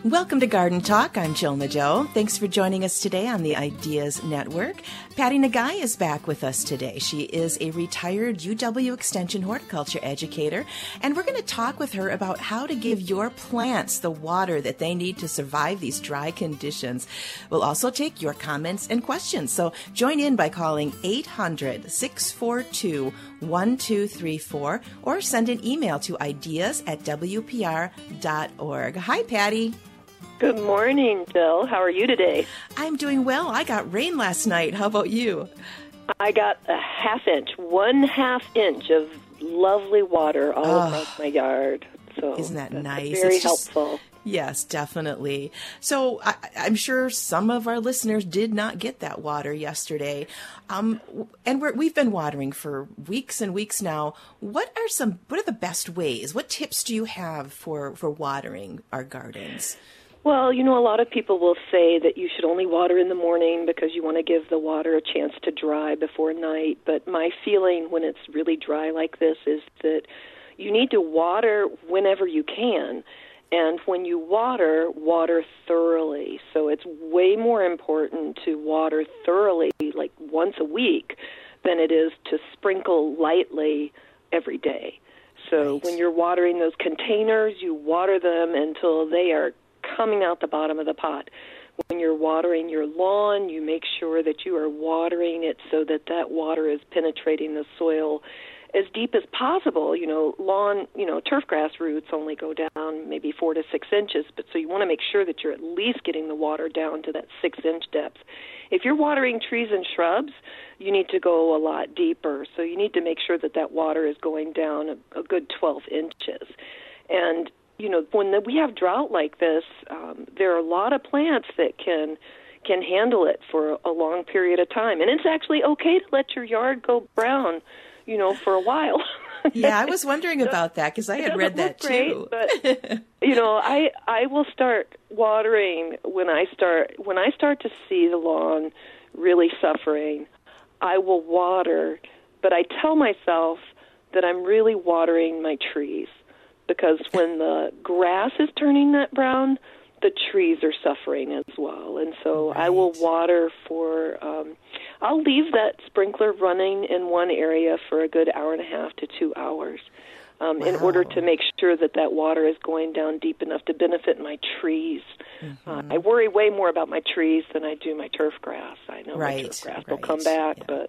Welcome to Garden Talk. I'm Jill Nadeau. Thanks for joining us today on the Ideas Network. Patty Nagai is back with us today. She is a retired UW Extension horticulture educator, and we're going to talk with her about how to give your plants the water that they need to survive these dry conditions. We'll also take your comments and questions, so join in by calling 800-642-1234 or send an email to ideas@wpr.org. Hi, Patty. Good morning, Jill. How are you today? I'm doing well. I got rain last night. How about you? I got a half inch, 1/2 inch of lovely water all across my yard. So isn't that nice? Very helpful. Yes, definitely. So I'm sure some of our listeners did not get that water yesterday. And we've been watering for weeks and weeks now. What are the best ways? What tips do you have for watering our gardens? Well, a lot of people will say that you should only water in the morning because you want to give the water a chance to dry before night. But my feeling when it's really dry like this is that you need to water whenever you can. And when you water thoroughly. So it's way more important to water thoroughly, like once a week, than it is to sprinkle lightly every day. So when you're watering those containers, you water them until they are coming out the bottom of the pot. When you're watering your lawn, you make sure that you are watering it so that that water is penetrating the soil as deep as possible. Lawn, turf grass roots only go down maybe 4 to 6 inches, but so you want to make sure that you're at least getting the water down to that 6-inch depth. If you're watering trees and shrubs, you need to go a lot deeper. So you need to make sure that that water is going down a good 12 inches. And when we have drought like this, there are a lot of plants that can handle it for a long period of time. And it's actually okay to let your yard go brown, for a while. Yeah, I was wondering about that because I had read that too. But, I will start watering when I start to see the lawn really suffering. I will water, but I tell myself that I'm really watering my trees. Because when the grass is turning that brown, the trees are suffering as well. And so I will water for, I'll leave that sprinkler running in one area for a good 1.5 to 2 hours in order to make sure that that water is going down deep enough to benefit my trees. I worry way more about my trees than I do my turf grass. I know my turf grass will come back, but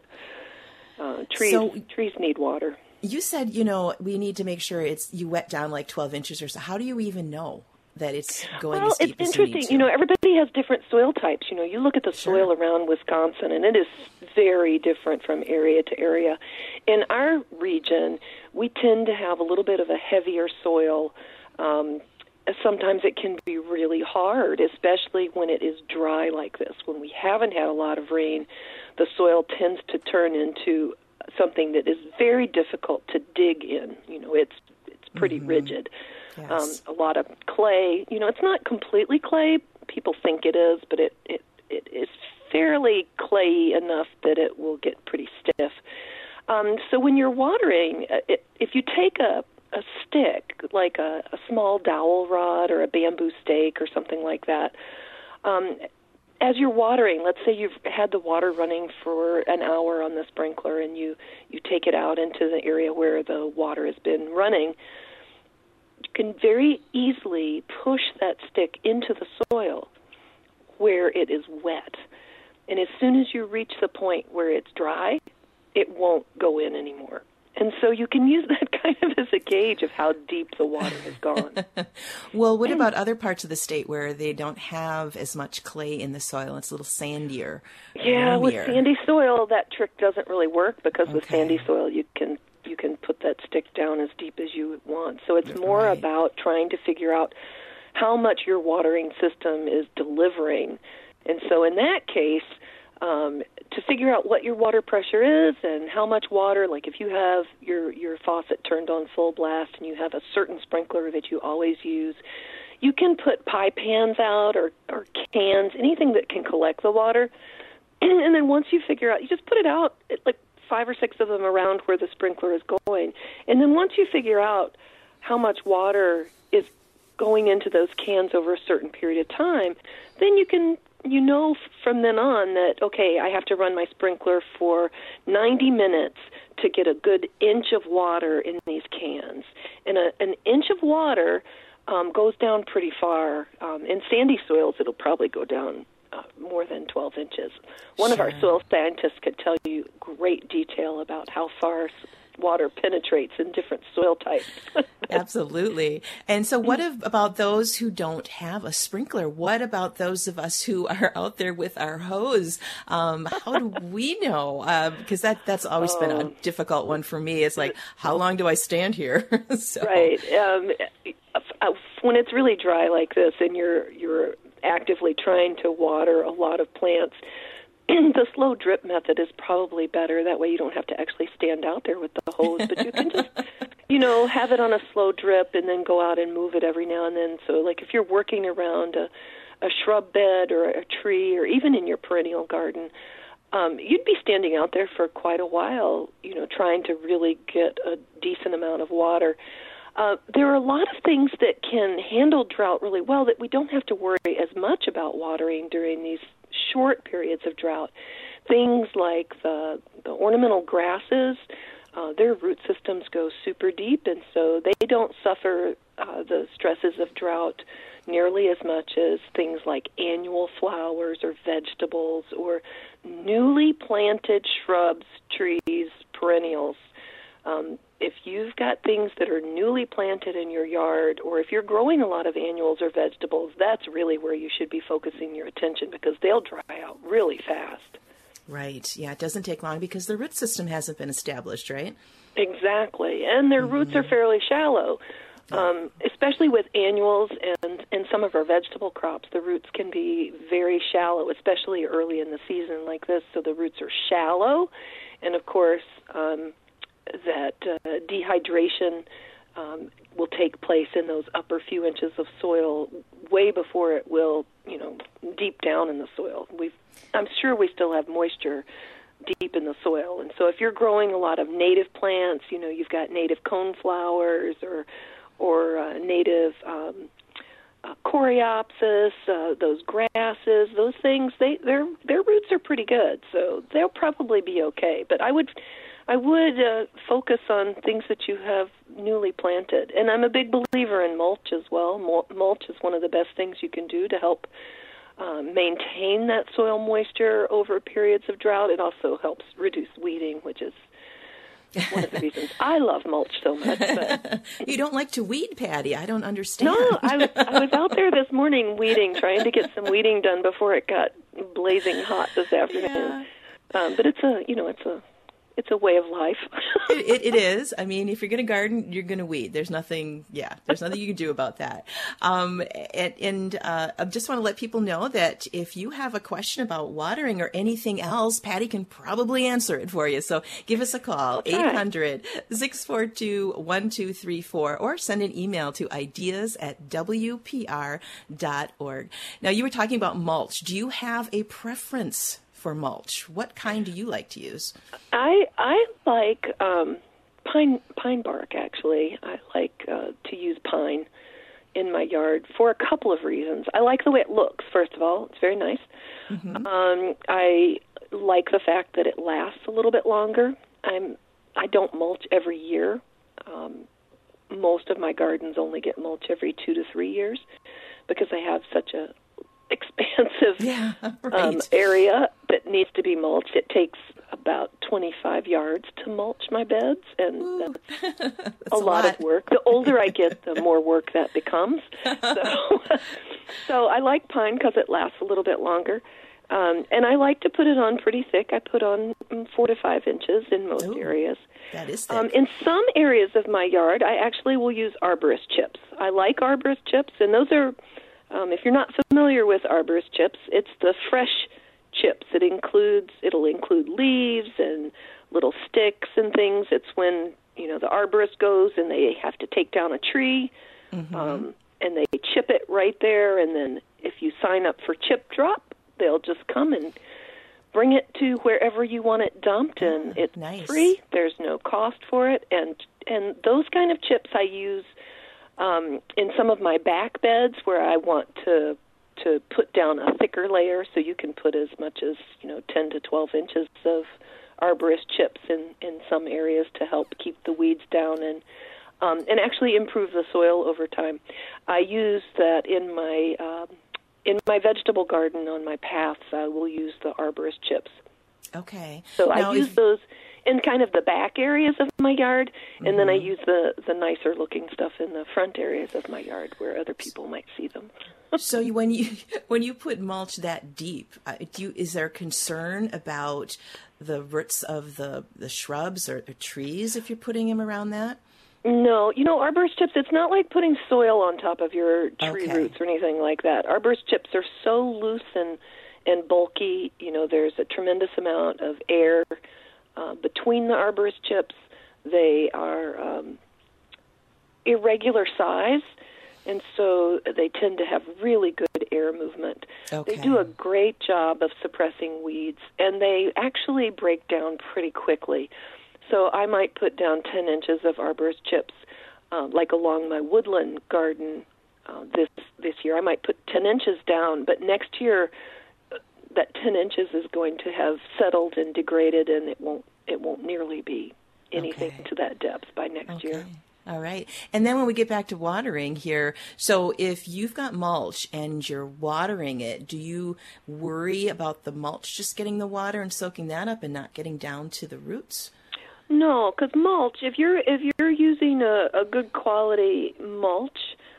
trees need water. You said, we need to make sure you wet down like 12 inches or so. How do you even know that it's going as deep as you need to? Well, it's interesting. Everybody has different soil types. You look at the soil around Wisconsin, and it is very different from area to area. In our region, we tend to have a little bit of a heavier soil. Sometimes it can be really hard, especially when it is dry like this. When we haven't had a lot of rain, the soil tends to turn into something that is very difficult to dig in. It's pretty rigid. Yes. A lot of clay. It's not completely clay. People think it is, but it is fairly clayey enough that it will get pretty stiff. So when you're watering, if you take a stick, like a small dowel rod or a bamboo stake or something like that, as you're watering, let's say you've had the water running for an hour on the sprinkler and you take it out into the area where the water has been running, you can very easily push that stick into the soil where it is wet. And as soon as you reach the point where it's dry, it won't go in anymore. And so you can use that kind of as a gauge of how deep the water has gone. Well, what about other parts of the state where they don't have as much clay in the soil? It's a little sandier. Yeah, with sandy soil, that trick doesn't really work because with sandy soil, you can put that stick down as deep as you want. So it's more about trying to figure out how much your watering system is delivering. And so in that case, to figure out what your water pressure is and how much water, like if you have your faucet turned on full blast and you have a certain sprinkler that you always use, you can put pie pans out or cans, anything that can collect the water. And then once you figure out, you just put it out, like 5 or 6 of them around where the sprinkler is going. And then once you figure out how much water is going into those cans over a certain period of time, then you know from then on that, okay, I have to run my sprinkler for 90 minutes to get a good inch of water in these cans. And an inch of water goes down pretty far. In sandy soils, it'll probably go down more than 12 inches. One of our soil scientists could tell you great detail about how far water penetrates in different soil types. Absolutely. And so what about those who don't have a sprinkler? What about those of us who are out there with our hose? How do we know? Because that's always been a difficult one for me. It's like, how long do I stand here? Right. When it's really dry like this and you're actively trying to water a lot of plants, the slow drip method is probably better. That way you don't have to actually stand out there with the hose, but you can just, have it on a slow drip and then go out and move it every now and then. So like if you're working around a shrub bed or a tree or even in your perennial garden, you'd be standing out there for quite a while, trying to really get a decent amount of water. There are a lot of things that can handle drought really well that we don't have to worry as much about watering during these short periods of drought. Things like the ornamental grasses, their root systems go super deep, and so they don't suffer the stresses of drought nearly as much as things like annual flowers or vegetables or newly planted shrubs, trees, perennials. If you've got things that are newly planted in your yard, or if you're growing a lot of annuals or vegetables, that's really where you should be focusing your attention because they'll dry out really fast. Right. Yeah, it doesn't take long because the root system hasn't been established, right? Exactly. And their roots are fairly shallow, especially with annuals and some of our vegetable crops. The roots can be very shallow, especially early in the season like this, so the roots are shallow. And, of course, that dehydration will take place in those upper few inches of soil way before it will, deep down in the soil. I'm sure we still have moisture deep in the soil. And so if you're growing a lot of native plants, you've got native coneflowers or native coreopsis, those grasses, those things, their roots are pretty good, so they'll probably be okay. But I would focus on things that you have newly planted. And I'm a big believer in mulch as well. Mulch is one of the best things you can do to help maintain that soil moisture over periods of drought. It also helps reduce weeding, which is one of the reasons I love mulch so much. But you don't like to weed, Patty. I don't understand. No, I was out there this morning weeding, trying to get some weeding done before it got blazing hot this afternoon. Yeah. But it's a way of life. It is. I mean, if you're going to garden, you're going to weed. There's nothing you can do about that. I just want to let people know that if you have a question about watering or anything else, Patty can probably answer it for you. So give us a call, 800-642-1234, or send an email to ideas@wpr.org. Now, you were talking about mulch. Do you have a preference for mulch? What kind do you like to use? I like pine bark, actually. I like to use pine in my yard for a couple of reasons. I like the way it looks, first of all. It's very nice. Mm-hmm. I like the fact that it lasts a little bit longer. I don't mulch every year. Most of my gardens only get mulch every 2 to 3 years because I have such a expansive area that needs to be mulched. It takes about 25 yards to mulch my beds, and that's a lot of work. The older I get, the more work that becomes. So I like pine because it lasts a little bit longer. And I like to put it on pretty thick. I put on 4 to 5 inches in most areas. That is thick. In some areas of my yard, I actually will use arborist chips. I like arborist chips, and those are if you're not familiar with arborist chips, it's the fresh chips. It'll include leaves and little sticks and things. It's when, the arborist goes and they have to take down a tree, and they chip it right there. And then if you sign up for Chip Drop, they'll just come and bring it to wherever you want it dumped, and it's free. There's no cost for it. And those kind of chips I use In some of my back beds where I want to put down a thicker layer, so you can put as much as 10 to 12 inches of arborist chips in some areas to help keep the weeds down and actually improve the soil over time. I use that in my vegetable garden on my paths. I will use the arborist chips. Okay. So I use those in kind of the back areas of my yard, and then I use the nicer looking stuff in the front areas of my yard where other people might see them. So when you put mulch that deep, is there concern about the roots of the shrubs or the trees if you're putting them around that? No, arborist chips, it's not like putting soil on top of your tree roots or anything like that. Arborist chips are so loose and bulky. There's a tremendous amount of air between the arborist chips. They are irregular size, and so they tend to have really good air movement. Okay. They do a great job of suppressing weeds, and they actually break down pretty quickly. So I might put down 10 inches of arborist chips, like along my woodland garden this year. I might put 10 inches down, but next year that 10 inches is going to have settled and degraded, and it won't nearly be anything to that depth by next year. All right. And then when we get back to watering here, so if you've got mulch and you're watering it, do you worry about the mulch just getting the water and soaking that up and not getting down to the roots? No, because mulch, if you're using a good quality mulch,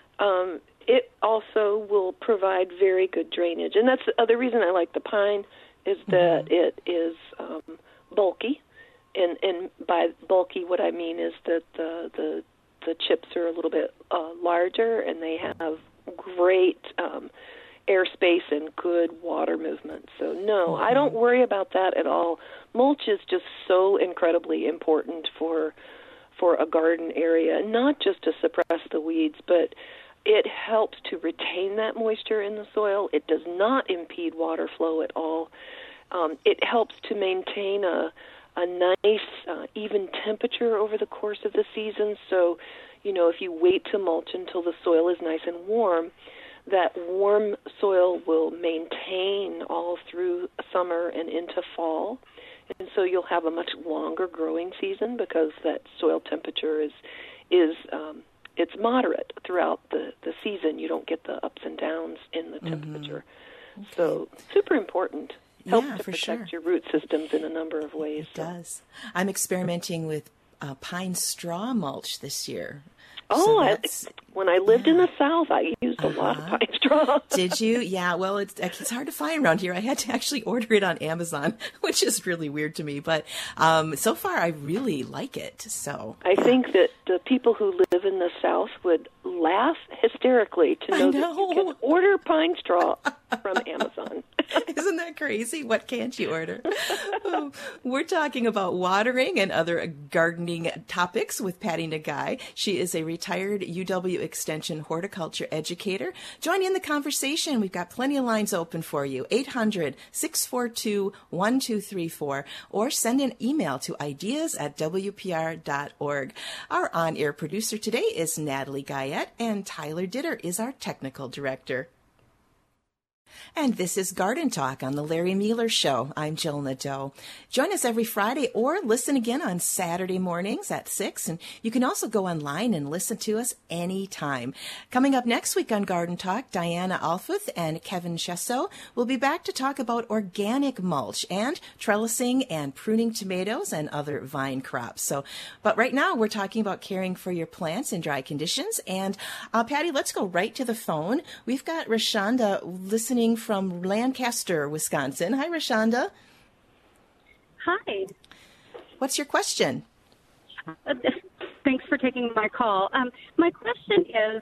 it also will provide very good drainage. And that's the other reason I like the pine is that it is bulky. And by bulky, what I mean is that the chips are a little bit larger, and they have great airspace and good water movement. So no, I don't worry about that at all. Mulch is just so incredibly important for a garden area, not just to suppress the weeds, but it helps to retain that moisture in the soil. It does not impede water flow at all. It helps to maintain a nice, even temperature over the course of the season. So, if you wait to mulch until the soil is nice and warm, that warm soil will maintain all through summer and into fall. And so you'll have a much longer growing season because that soil temperature is it's moderate throughout the season. You don't get the ups and downs in the temperature. Okay. So super important. Helps to protect your root systems in a number of ways. It does. I'm experimenting with pine straw mulch this year. Oh, so when I lived in the South, I used a lot of pine straw. Did you? Yeah, well, it's hard to find around here. I had to actually order it on Amazon, which is really weird to me. But so far, I really like it. So I think that the people who live in the South would laugh hysterically to know that you can order pine straw from Amazon. Isn't that crazy? What can't you order? We're talking about watering and other gardening topics with Patty Nagai. She is a retired UW Extension horticulture educator. Join in the conversation. We've got plenty of lines open for you. 800-642-1234 or send an email to ideas@wpr.org. Our on-air producer today is Natalie Guyette, and Tyler Ditter is our technical director. And this is Garden Talk on the Larry Mueller Show. I'm Jill Nadeau. Join us every Friday or listen again on Saturday mornings at 6. And you can also go online and listen to us anytime. Coming up next week on Garden Talk, Diana Alfuth and Kevin Chesso will be back to talk about organic mulch and trellising and pruning tomatoes and other vine crops. But right now we're talking about caring for your plants in dry conditions. And Patty, let's go right to the phone. We've got Rashonda listening from Lancaster, Wisconsin. Hi, Rashonda. Hi. What's your question? Thanks for taking my call. My question is,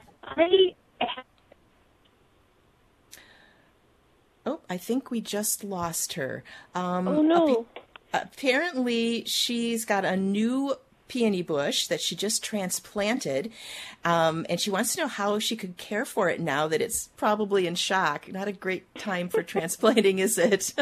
I think we just lost her. Oh, no. Apparently, she's got a new peony bush that she just transplanted, and she wants to know how she could care for it now that it's probably in shock. Not a great time for transplanting, is it?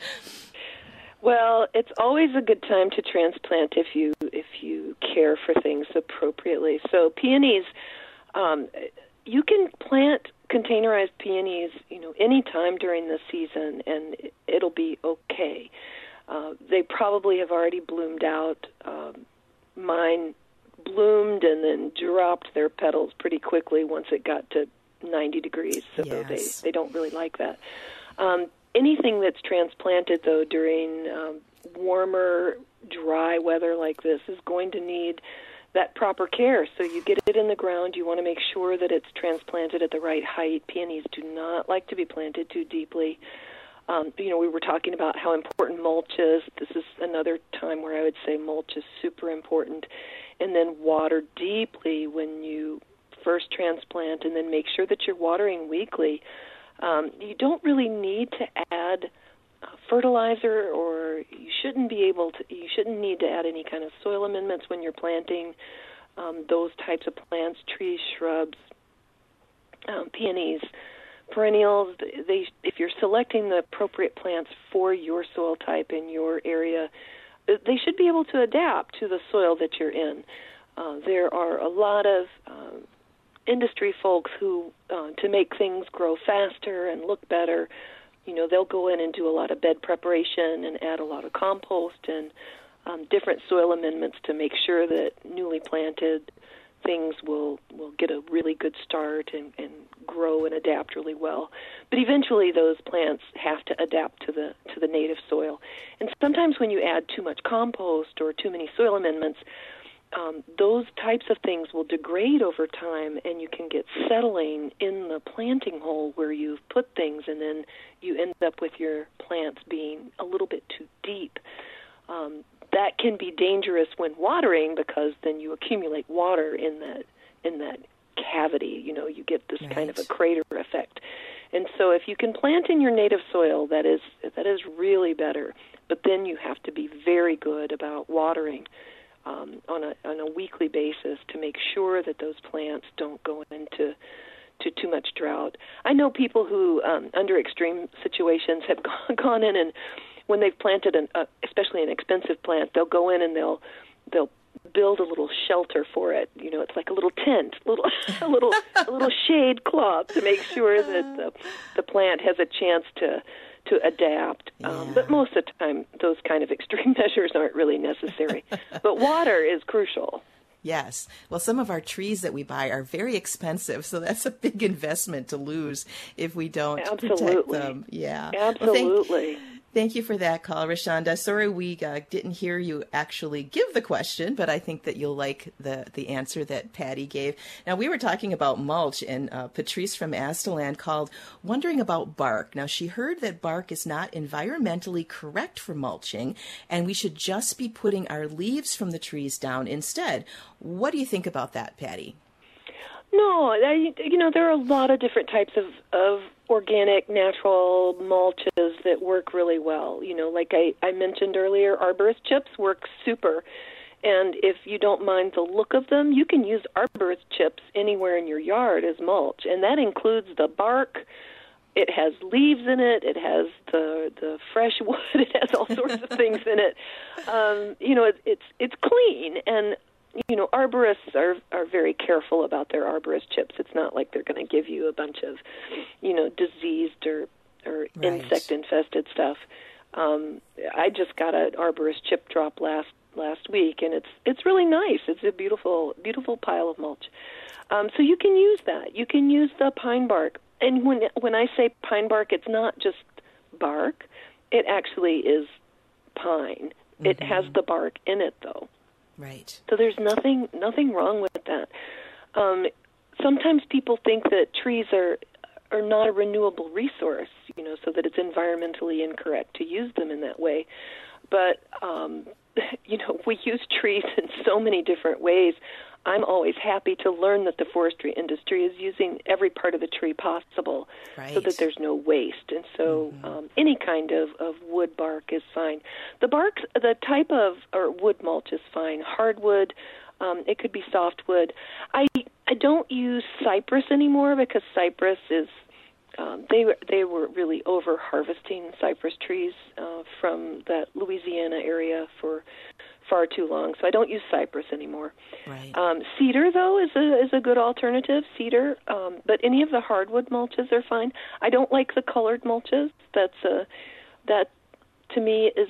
Well, it's always a good time to transplant if you care for things appropriately. So peonies You can plant containerized peonies, any time during the season, and it'll be okay. They probably have already bloomed out. Mine bloomed and then dropped their petals pretty quickly once it got to 90 degrees, so yes. they don't really like that. Anything that's transplanted, though, during warmer, dry weather like this is going to need that proper care. So you get it in the ground. You want to make sure that it's transplanted at the right height. Peonies do not like to be planted too deeply. We were talking about how important mulch is. This is another time where I would say mulch is super important. And then water deeply when you first transplant, and then make sure that you're watering weekly. You don't really need to add fertilizer, or you shouldn't need to add any kind of soil amendments when you're planting those types of plants, trees, shrubs, peonies, perennials. If you're selecting the appropriate plants for your soil type in your area, they should be able to adapt to the soil that you're in. There are a lot of industry folks who, to make things grow faster and look better, they'll go in and do a lot of bed preparation and add a lot of compost and different soil amendments to make sure that newly planted things will get a really good start and grow and adapt really well. But eventually those plants have to adapt to the native soil. And sometimes when you add too much compost or too many soil amendments, those types of things will degrade over time, and you can get settling in the planting hole where you've put things, and then you end up with your plants being a little bit too deep. That can be dangerous when watering, because then you accumulate water in that cavity. You get this kind of a crater effect. And so if you can plant in your native soil, that is really better. But then you have to be very good about watering on a weekly basis to make sure that those plants don't go into too much drought. I know people who, under extreme situations, have gone in, and when they've planted especially an expensive plant, they'll go in and they'll build a little shelter for it. It's like a little tent, a little shade cloth to make sure that the plant has a chance to adapt. But most of the time, those kind of extreme measures aren't really necessary. But water is crucial. Yes. Well, some of our trees that we buy are very expensive, so that's a big investment to lose if we don't protect them. Yeah. Absolutely. Well, thank you for that call, Rashonda. Sorry we didn't hear you actually give the question, but I think that you'll like the answer that Patty gave. Now, we were talking about mulch, and Patrice from Astaland called wondering about bark. Now, she heard that bark is not environmentally correct for mulching, and we should just be putting our leaves from the trees down instead. What do you think about that, Patty? No, there are a lot of different types of organic, natural mulches that work really well. Like I mentioned earlier, arborist chips work super. And if you don't mind the look of them, you can use arborist chips anywhere in your yard as mulch. And that includes the bark. It has leaves in it. It has the fresh wood. It has all sorts of things in it. It's clean. And arborists are very careful about their arborist chips. It's not like they're going to give you a bunch of, diseased or insect-infested stuff. I just got an arborist chip drop last week, and it's really nice. It's a beautiful, beautiful pile of mulch. So you can use that. You can use the pine bark. And when I say pine bark, it's not just bark. It actually is pine. Mm-hmm. It has the bark in it, though. Right. So there's nothing wrong with that. Sometimes people think that trees are not a renewable resource, so that it's environmentally incorrect to use them in that way. But, we use trees in so many different ways. I'm always happy to learn that the forestry industry is using every part of the tree possible so that there's no waste. And so any kind of wood bark is fine. The type of wood mulch is fine. Hardwood, it could be softwood. I don't use cypress anymore because cypress is they were really over harvesting cypress trees from that Louisiana area for far too long, so I don't use cypress anymore. Right. Cedar, though, is a good alternative. Cedar, but any of the hardwood mulches are fine. I don't like the colored mulches. That to me is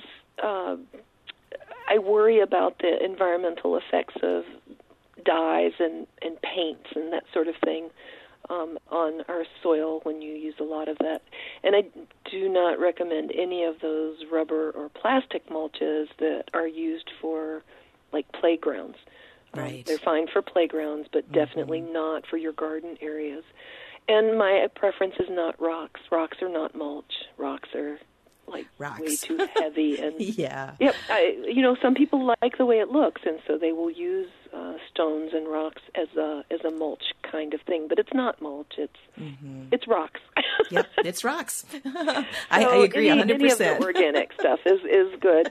I worry about the environmental effects of dyes and paints and that sort of thing on our soil when you use a lot of that. And I do not recommend any of those rubber or plastic mulches that are used for, like, playgrounds. Right. They're fine for playgrounds, but definitely not for your garden areas. And my preference is not rocks. Rocks are not mulch. Rocks are way too heavy. And yeah. Yep. Some people like the way it looks, and so they will use stones and rocks as a mulch kind of thing. But it's not mulch. It's rocks. Yep, it's rocks. I agree 100%. Any of the organic stuff is good.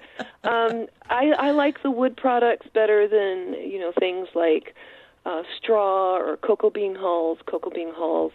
I like the wood products better than things like straw or cocoa bean hulls. Cocoa bean hulls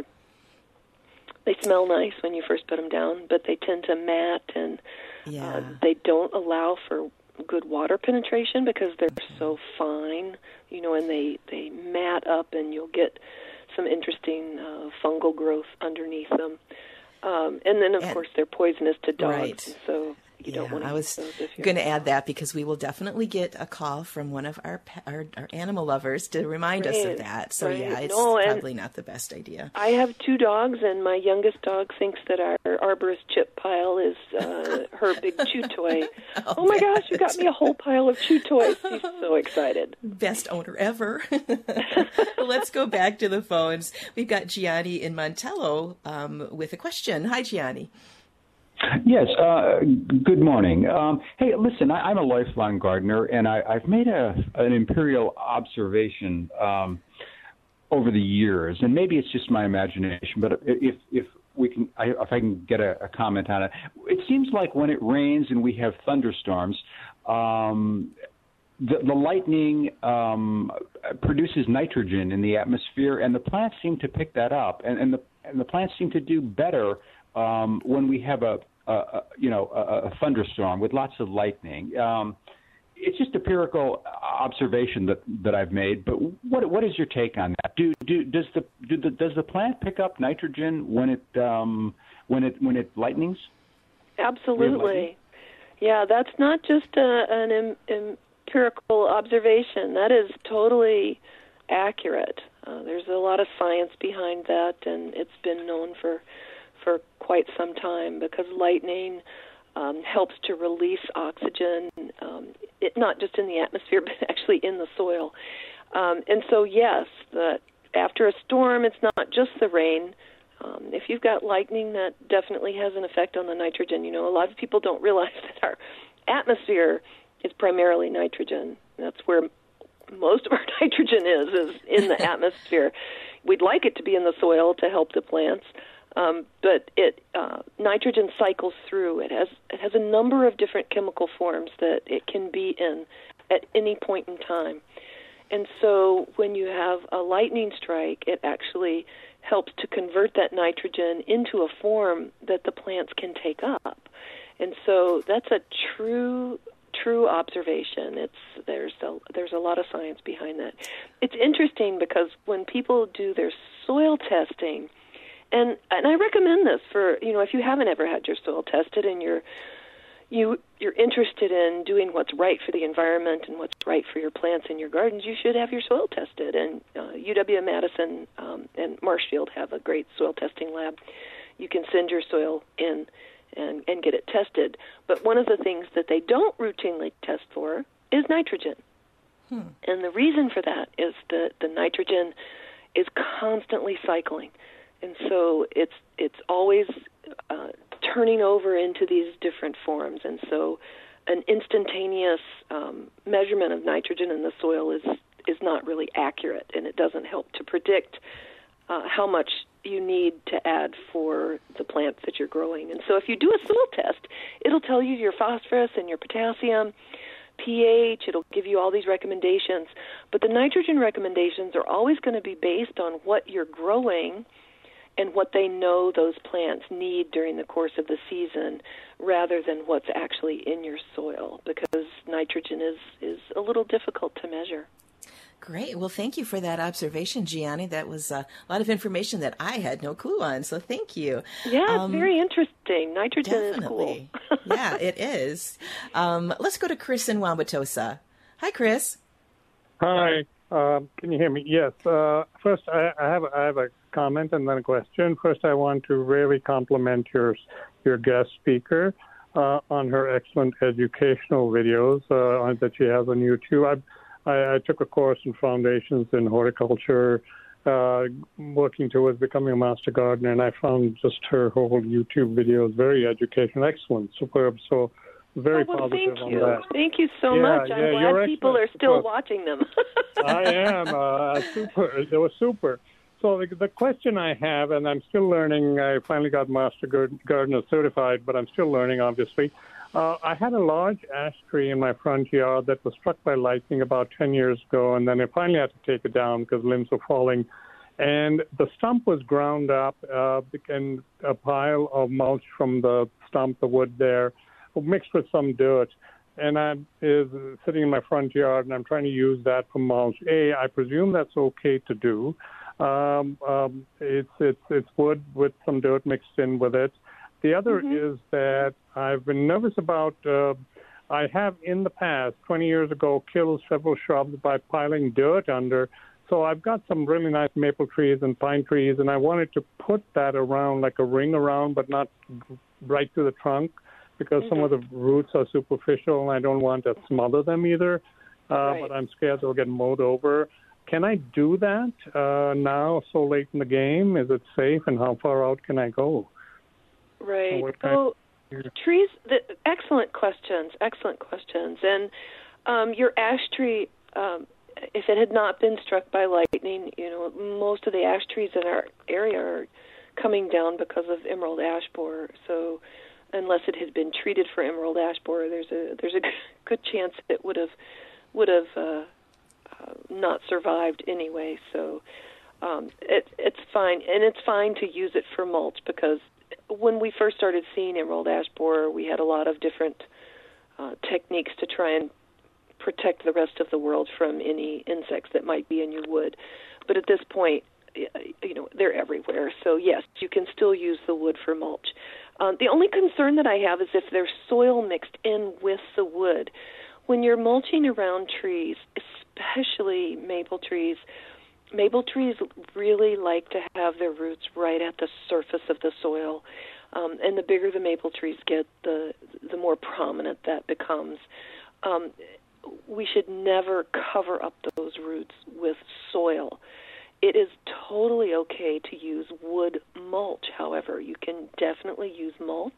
they smell nice when you first put them down, but they tend to mat, and they don't allow for good water penetration because they're so fine, and they mat up, and you'll get some interesting fungal growth underneath them. And then, of course, they're poisonous to dogs, right. and so you don't want to. I was going to add that because we will definitely get a call from one of our animal lovers to remind us of that. So it's probably not the best idea. I have 2 dogs, and my youngest dog thinks that our arborist chip pile is her big chew toy. Oh my gosh, you got me a whole pile of chew toys. She's so excited. Best owner ever. Let's go back to the phones. We've got Gianni in Montello with a question. Hi, Gianni. Yes, good morning. Hey, listen, I'm a lifelong gardener, and I've made an imperial observation over the years, and maybe it's just my imagination, but if I can get a comment on it. It seems like when it rains and we have thunderstorms, the lightning produces nitrogen in the atmosphere, and the plants seem to pick that up, and the plants seem to do better when we have a thunderstorm with lots of lightning. It's just empirical observation that I've made. But what is your take on that? Does the plant pick up nitrogen when it lightnings? Absolutely. Yeah, that's not just an empirical observation. That is totally accurate. There's a lot of science behind that, and it's been known for quite some time because lightning helps to release oxygen, not just in the atmosphere, but actually in the soil. And so, yes, after a storm, it's not just the rain. If you've got lightning, that definitely has an effect on the nitrogen. A lot of people don't realize that our atmosphere is primarily nitrogen. That's where most of our nitrogen is in the atmosphere. We'd like it to be in the soil to help the plants. But nitrogen cycles through. It has a number of different chemical forms that it can be in at any point in time. And so when you have a lightning strike, it actually helps to convert that nitrogen into a form that the plants can take up. And so that's a true observation. There's a lot of science behind that. It's interesting because when people do their soil testing, and I recommend this for, if you haven't ever had your soil tested and you're interested in doing what's right for the environment and what's right for your plants in your gardens, you should have your soil tested. And UW-Madison and Marshfield have a great soil testing lab. You can send your soil in and get it tested. But one of the things that they don't routinely test for is nitrogen. And the reason for that is that the nitrogen is constantly cycling. And so it's always turning over into these different forms. And so an instantaneous measurement of nitrogen in the soil is not really accurate, and it doesn't help to predict how much you need to add for the plants that you're growing. And so if you do a soil test, it'll tell you your phosphorus and your potassium, pH, it'll give you all these recommendations. But the nitrogen recommendations are always going to be based on what you're growing and what they know those plants need during the course of the season rather than what's actually in your soil, because nitrogen is a little difficult to measure. Great. Well, thank you for that observation, Gianni. That was a lot of information that I had no clue on, so thank you. Yeah, it's very interesting. Nitrogen definitely. is cool. Yeah, it is. Let's go to Chris in Wauwatosa. Hi, Chris. Hi. Can you hear me? Yes. First, I have a comment and then a question. First, I want to really compliment your guest speaker on her excellent educational videos that she has on YouTube. I took a course in foundations in horticulture, working towards becoming a master gardener, and I found just her whole YouTube videos very educational, excellent, superb. So very positive on that. Thank you so much. I'm glad people are still watching them. I am. Super. They were super. So the question I have, and I'm still learning, I finally got Master Gardener certified, but I'm still learning, obviously. I had a large ash tree in my front yard that was struck by lightning about 10 years ago, and then I finally had to take it down because limbs were falling. And the stump was ground up, and a pile of mulch from the stump, the wood there, mixed with some dirt. And I'm sitting in my front yard, and I'm trying to use that for mulch. I presume that's okay to do. It's wood with some dirt mixed in with it. The other is that I've been nervous about, I have in the past, 20 years ago, killed several shrubs by piling dirt under. So I've got some really nice maple trees and pine trees, and I wanted to put that around, like a ring around, but not right to the trunk, because some of the roots are superficial, and I don't want to smother them either. But I'm scared they'll get mowed over. Can I do that now, so late in the game? Is it safe, and how far out can I go? Right. So trees, excellent questions. And your ash tree, if it had not been struck by lightning, most of the ash trees in our area are coming down because of emerald ash borer. So unless it had been treated for emerald ash borer, there's a good chance it would have not survived anyway. So it's fine, and it's fine to use it for mulch, because when we first started seeing emerald ash borer, we had a lot of different techniques to try and protect the rest of the world from any insects that might be in your wood. But at this point, they're everywhere. So yes, you can still use the wood for mulch. The only concern that I have is if there's soil mixed in with the wood. When you're mulching around trees, especially maple trees really like to have their roots right at the surface of the soil. And the bigger the maple trees get, the more prominent that becomes. We should never cover up those roots with soil. It is totally okay to use wood mulch, however. You can definitely use mulch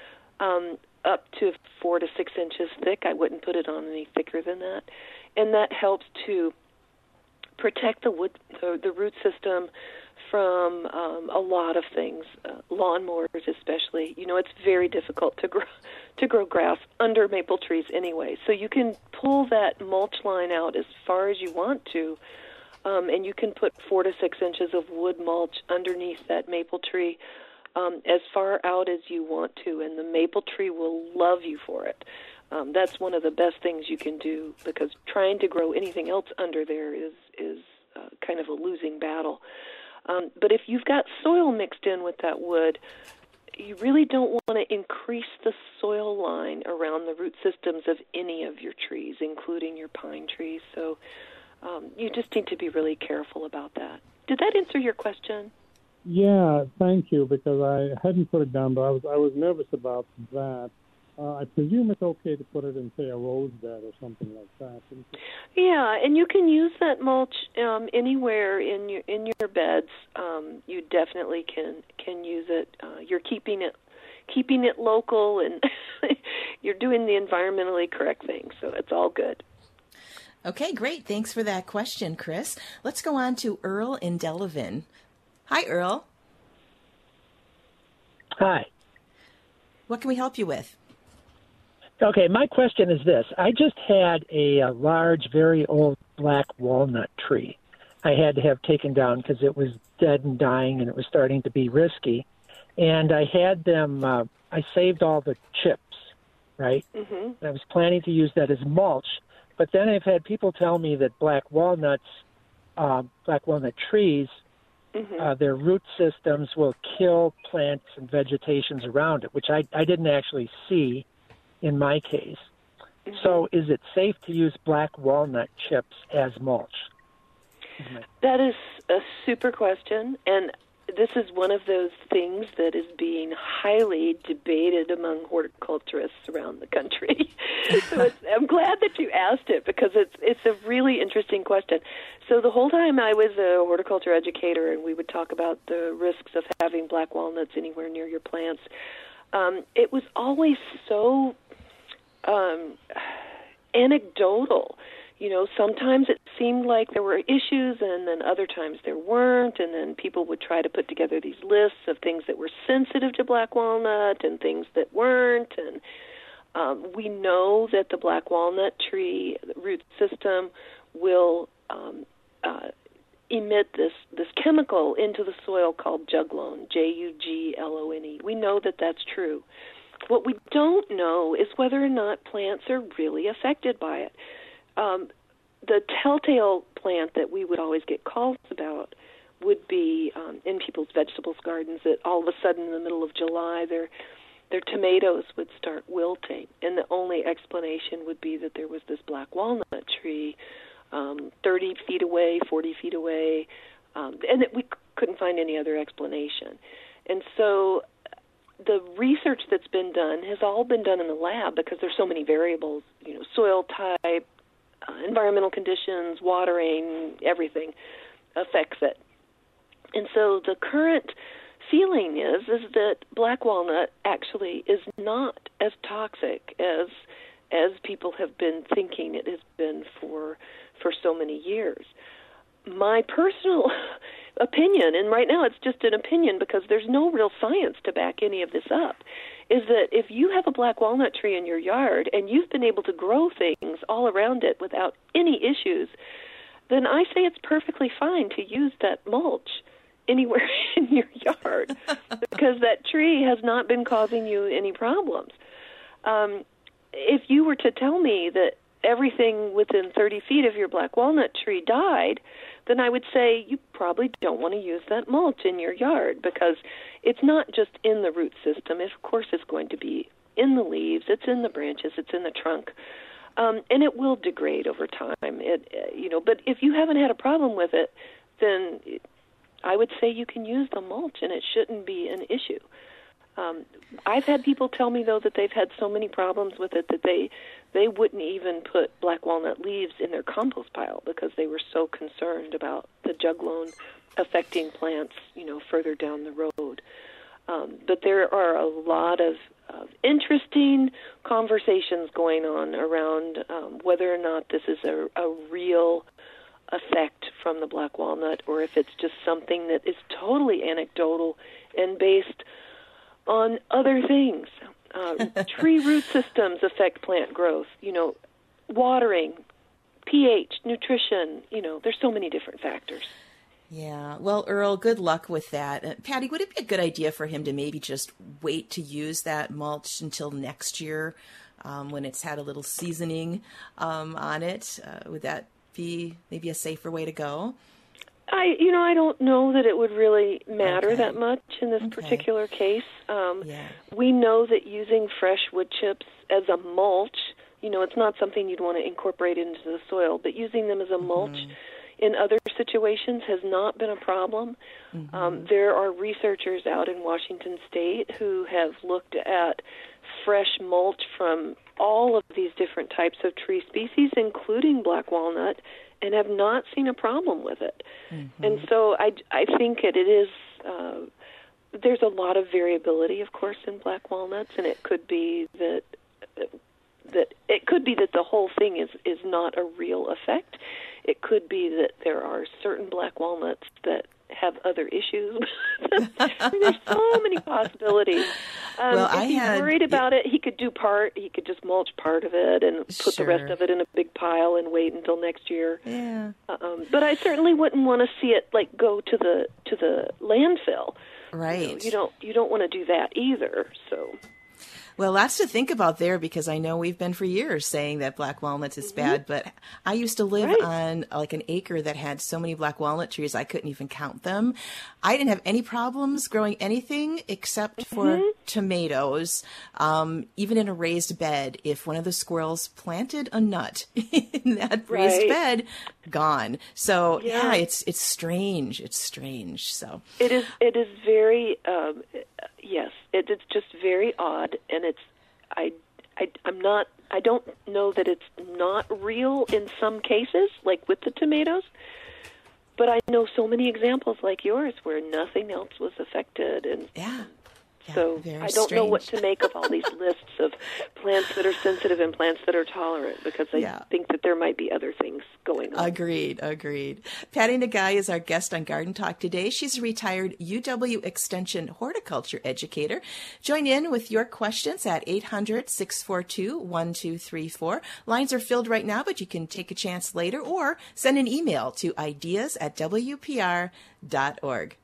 up to 4 to 6 inches thick. I wouldn't put it on any thicker than that. And that helps to protect the root system from a lot of things, lawnmowers especially. It's very difficult to grow grass under maple trees anyway. So you can pull that mulch line out as far as you want to, and you can put 4 to 6 inches of wood mulch underneath that maple tree as far out as you want to, and the maple tree will love you for it. That's one of the best things you can do, because trying to grow anything else under there is kind of a losing battle. But if you've got soil mixed in with that wood, you really don't want to increase the soil line around the root systems of any of your trees, including your pine trees. So you just need to be really careful about that. Did that answer your question? Yeah, thank you, because I hadn't put it down, but I was nervous about that. I presume it's okay to put it in, say, a rose bed or something like that. Yeah, and you can use that mulch anywhere in your beds. You definitely can use it. You're keeping it local, and you're doing the environmentally correct thing, so it's all good. Okay, great. Thanks for that question, Chris. Let's go on to Earl in Delavan. Hi, Earl. Hi. What can we help you with? Okay, my question is this. I just had a large, very old black walnut tree I had to have taken down because it was dead and dying, and it was starting to be risky. And I had them, I saved all the chips, right? Mm-hmm. And I was planning to use that as mulch. But then I've had people tell me that black walnut trees, their root systems will kill plants and vegetations around it, which I didn't actually see in my case. Mm-hmm. So is it safe to use black walnut chips as mulch? That is a super question, and this is one of those things that is being highly debated among horticulturists around the country. So I'm glad that you asked it, because it's a really interesting question. So the whole time I was a horticulture educator and we would talk about the risks of having black walnuts anywhere near your plants, it was always so anecdotal. You know, sometimes it seemed like there were issues, and then other times there weren't, and then people would try to put together these lists of things that were sensitive to black walnut and things that weren't, and we know that the black walnut tree root system will emit this chemical into the soil called juglone, Juglone. We know that that's true. What we don't know is whether or not plants are really affected by it. The telltale plant that we would always get calls about would be in people's vegetables gardens, that all of a sudden in the middle of July their tomatoes would start wilting, and the only explanation would be that there was this black walnut tree 30 feet away, 40 feet away, and that we couldn't find any other explanation. And so the research that's been done has all been done in the lab, because there's so many variables, you know, soil type, environmental conditions, watering, everything affects it. And so the current feeling is that black walnut actually is not as toxic as people have been thinking it has been for so many years. My personal opinion, and right now it's just an opinion because there's no real science to back any of this up, is that if you have a black walnut tree in your yard and you've been able to grow things all around it without any issues, then I say it's perfectly fine to use that mulch anywhere in your yard, because that tree has not been causing you any problems. If you were to tell me that everything within 30 feet of your black walnut tree died, then I would say you probably don't want to use that mulch in your yard, because it's not just in the root system. Of course, it's going to be in the leaves, it's in the branches, it's in the trunk, and it will degrade over time. But if you haven't had a problem with it, then I would say you can use the mulch, and it shouldn't be an issue. I've had people tell me, though, that they've had so many problems with it that they wouldn't even put black walnut leaves in their compost pile because they were so concerned about the juglone affecting plants, further down the road. But there are a lot of interesting conversations going on around whether or not this is a real effect from the black walnut, or if it's just something that is totally anecdotal and based on other things. Tree root systems affect plant growth, watering, pH, nutrition, there's so many different factors. Yeah. Well, Earl, good luck with that. Patty, would it be a good idea for him to maybe just wait to use that mulch until next year when it's had a little seasoning on it? Would that be maybe a safer way to go? I don't know that it would really matter that much in this particular case. We know that using fresh wood chips as a mulch, it's not something you'd want to incorporate into the soil, but using them as a mulch in other situations has not been a problem. There are researchers out in Washington State who have looked at fresh mulch from all of these different types of tree species, including black walnut, and have not seen a problem with it. And so I think it is, there's a lot of variability, of course, in black walnuts, and it could be that the whole thing is not a real effect. It could be that there are certain black walnuts that have other issues. There's so many possibilities. If he's worried about it, he could do part. He could just mulch part of it and put the rest of it in a big pile and wait until next year. Yeah. But I certainly wouldn't want to see it go to the landfill. Right. You don't want to do that either. So. Well, lots to think about there, because I know we've been for years saying that black walnuts is bad, but I used to live on an acre that had so many black walnut trees I couldn't even count them. I didn't have any problems growing anything except for tomatoes, even in a raised bed. If one of the squirrels planted a nut in that raised bed, gone. So yeah, it's strange. It's strange. So it is very. Yes, it's just very odd, and I don't know that it's not real in some cases, like with the tomatoes, but I know so many examples like yours where nothing else was affected, and so I don't know what to make of all these lists of plants that are sensitive and plants that are tolerant, because I think that there might be other things going on. Agreed. Patty Nagai is our guest on Garden Talk today. She's a retired UW Extension horticulture educator. Join in with your questions at 800-642-1234. Lines are filled right now, but you can take a chance later or send an email to ideas@wpr.org.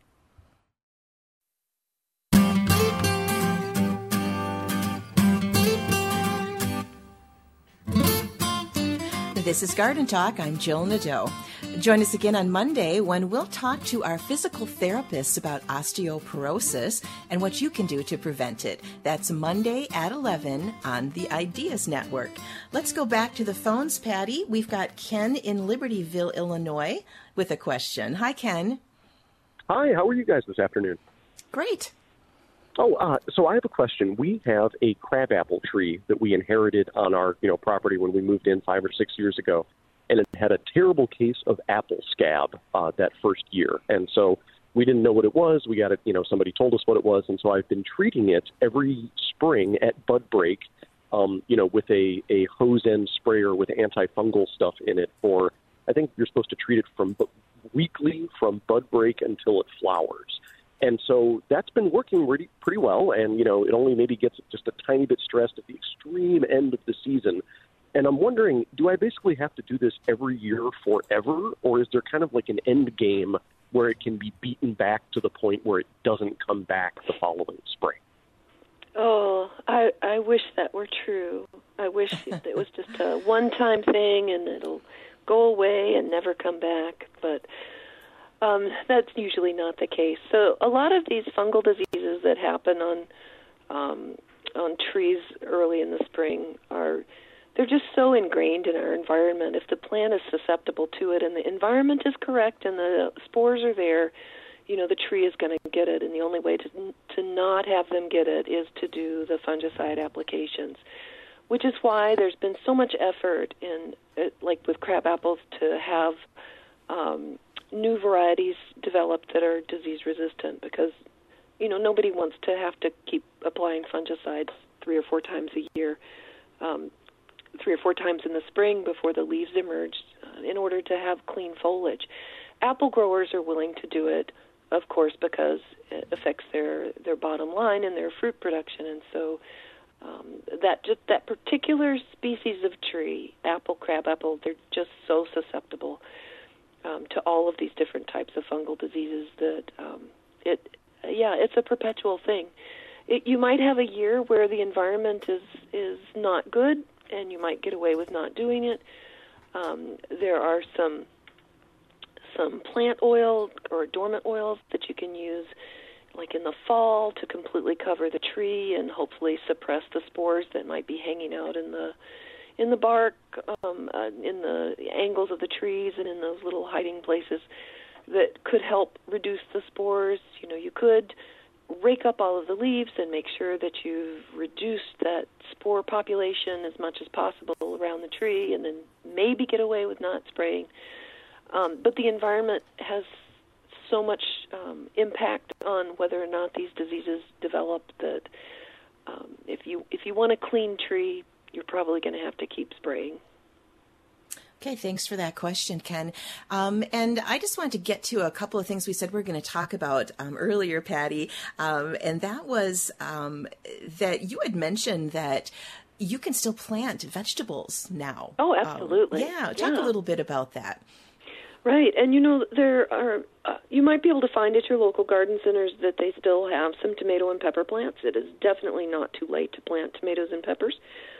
This is Garden Talk. I'm Jill Nadeau. Join us again on Monday when we'll talk to our physical therapists about osteoporosis and what you can do to prevent it. That's Monday at 11 on the Ideas Network. Let's go back to the phones, Patty. We've got Ken in Libertyville, Illinois, with a question. Hi, Ken. Hi, how are you guys this afternoon? Great. So I have a question. We have a crabapple tree that we inherited on our, property when we moved in 5 or 6 years ago, and it had a terrible case of apple scab that first year. And so we didn't know what it was. We got it, somebody told us what it was, and so I've been treating it every spring at bud break, with a hose end sprayer with antifungal stuff in it for, I think you're supposed to treat it weekly from bud break until it flowers. And so that's been working pretty well, and, it only maybe gets just a tiny bit stressed at the extreme end of the season. And I'm wondering, do I basically have to do this every year forever, or is there kind of like an end game where it can be beaten back to the point where it doesn't come back the following spring? Oh, I wish that were true. I wish it was just a one-time thing and it'll go away and never come back, but... that's usually not the case. So a lot of these fungal diseases that happen on trees early in the spring they're just so ingrained in our environment. If the plant is susceptible to it and the environment is correct and the spores are there, the tree is going to get it. And the only way to not have them get it is to do the fungicide applications, which is why there's been so much effort in, like with crab apples, to have new varieties developed that are disease resistant, because nobody wants to have to keep applying fungicides 3 or 4 times a year, 3 or 4 times in the spring before the leaves emerge, in order to have clean foliage. Apple growers are willing to do it, of course, because it affects their bottom line and their fruit production, and so that particular species of tree, crab apple, they're just so susceptible to all of these different types of fungal diseases that it's a perpetual thing. You might have a year where the environment is not good, and you might get away with not doing it. There are some plant oil or dormant oils that you can use, like in the fall, to completely cover the tree and hopefully suppress the spores that might be hanging out in the bark, in the angles of the trees, and in those little hiding places that could help reduce the spores. You could rake up all of the leaves and make sure that you've reduced that spore population as much as possible around the tree, and then maybe get away with not spraying. But the environment has so much impact on whether or not these diseases develop that if you want a clean tree, you're probably going to have to keep spraying. Okay, thanks for that question, Ken. And I just wanted to get to a couple of things we said we were going to talk about earlier, Patty, and that was that you had mentioned that you can still plant vegetables now. Oh, absolutely. Talk a little bit about that. Right, and there are, you might be able to find at your local garden centers that they still have some tomato and pepper plants. It is definitely not too late to plant tomatoes and peppers.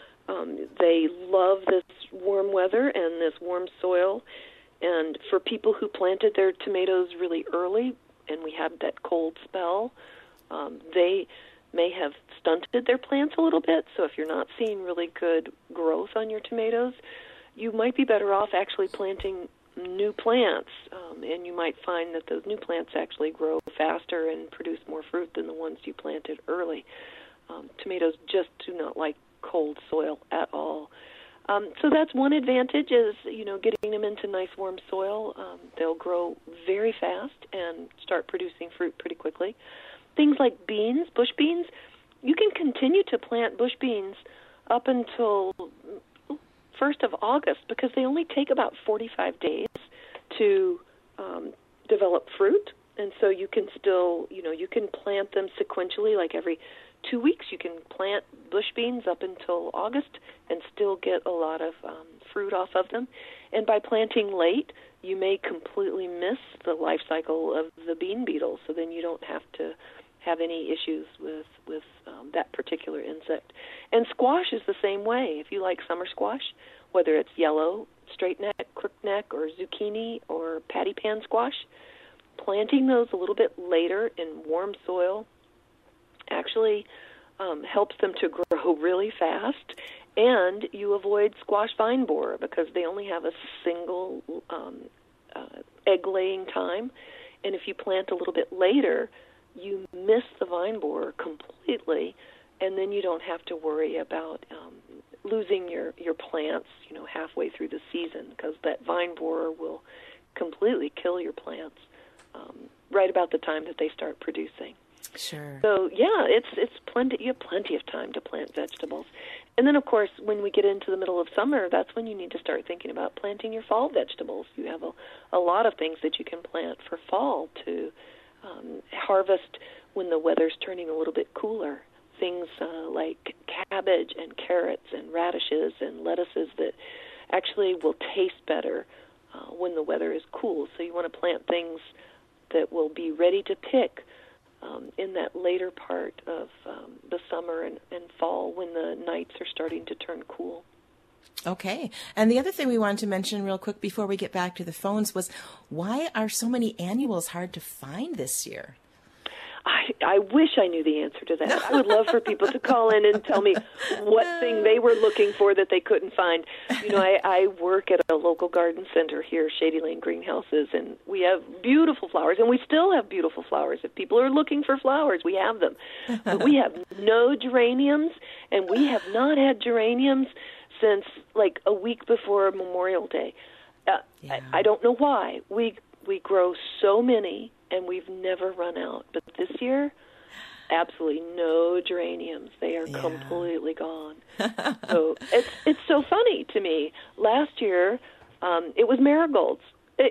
They love this warm weather and this warm soil. And for people who planted their tomatoes really early, and we had that cold spell, they may have stunted their plants a little bit. So if you're not seeing really good growth on your tomatoes, you might be better off actually planting new plants. And you might find that those new plants actually grow faster and produce more fruit than the ones you planted early. Tomatoes just do not like cold soil at all. So that's one advantage is, getting them into nice warm soil. They'll grow very fast and start producing fruit pretty quickly. Things like beans, bush beans, you can continue to plant bush beans up until 1st of August because they only take about 45 days to develop fruit. And so you can still, you can plant them sequentially, like every 2 weeks you can plant bush beans up until August and still get a lot of fruit off of them. And by planting late, you may completely miss the life cycle of the bean beetle, so then you don't have to have any issues with that particular insect. And squash is the same way. If you like summer squash, whether it's yellow, straight neck, crook neck, or zucchini, or patty pan squash, planting those a little bit later in warm soil actually helps them to grow really fast, and you avoid squash vine borer because they only have a single egg-laying time, and if you plant a little bit later, you miss the vine borer completely, and then you don't have to worry about losing your plants, halfway through the season because that vine borer will completely kill your plants right about the time that they start producing. Sure. So it's plenty. You have plenty of time to plant vegetables, and then of course when we get into the middle of summer, that's when you need to start thinking about planting your fall vegetables. You have a lot of things that you can plant for fall to harvest when the weather's turning a little bit cooler. Things like cabbage and carrots and radishes and lettuces that actually will taste better when the weather is cool. So you want to plant things that will be ready to pick in that later part of the summer and fall when the nights are starting to turn cool. Okay. And the other thing we wanted to mention real quick before we get back to the phones was, why are so many annuals hard to find this year? I wish I knew the answer to that. I would love for people to call in and tell me what thing they were looking for that they couldn't find. I work at a local garden center here, Shady Lane Greenhouses, and we have beautiful flowers, and we still have beautiful flowers. If people are looking for flowers, we have them. But we have no geraniums, and we have not had geraniums since like a week before Memorial Day. I don't know why. We grow so many, and we've never run out. But this year, absolutely no geraniums. They are completely gone. So it's so funny to me. Last year, it was marigolds.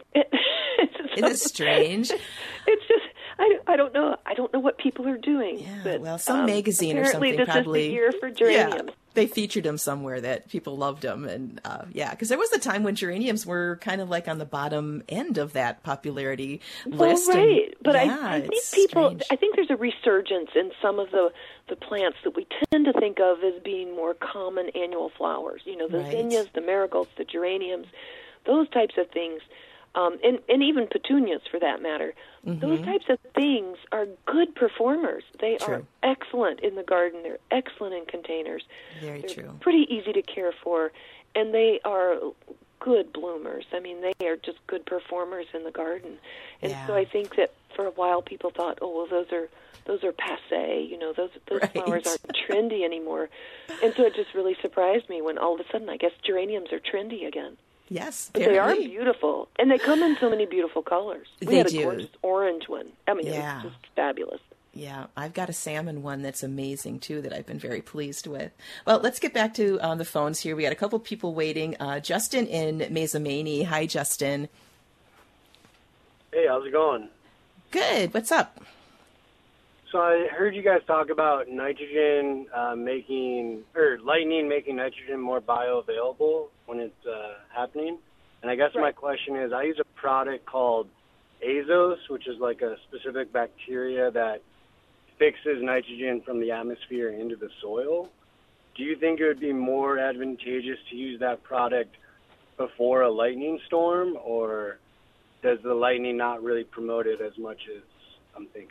It's strange. It's just I don't know. I don't know what people are doing. Yeah, but, well, some magazine or something this probably. Is the year for geraniums. Yeah, they featured them somewhere that people loved them, and because there was a time when geraniums were kind of like on the bottom end of that popularity list. Well, right, but yeah, I think people. Strange. I think there's a resurgence in some of the plants that we tend to think of as being more common annual flowers. The zinnias, the marigolds, the geraniums, those types of things. And even petunias, for that matter. Mm-hmm. Those types of things are good performers. They are excellent in the garden. They're excellent in containers. Very They're true. Pretty easy to care for, and they are good bloomers. I mean, they are just good performers in the garden. And so I think that for a while people thought, oh, well, those are passé. Those flowers aren't trendy anymore. And so it just really surprised me when all of a sudden, I guess geraniums are trendy again. Yes, but they are beautiful, and they come in so many beautiful colors. We had a gorgeous orange one. I mean, it was just fabulous. Yeah, I've got a salmon one that's amazing, too, that I've been very pleased with. Well, let's get back to the phones here. We got a couple people waiting. Justin in Mazomanie. Hi, Justin. Hey, how's it going? Good. What's up? So I heard you guys talk about lightning making nitrogen more bioavailable when it's happening. And I guess my question is, I use a product called Azos, which is like a specific bacteria that fixes nitrogen from the atmosphere into the soil. Do you think it would be more advantageous to use that product before a lightning storm, or does the lightning not really promote it as much as I'm thinking?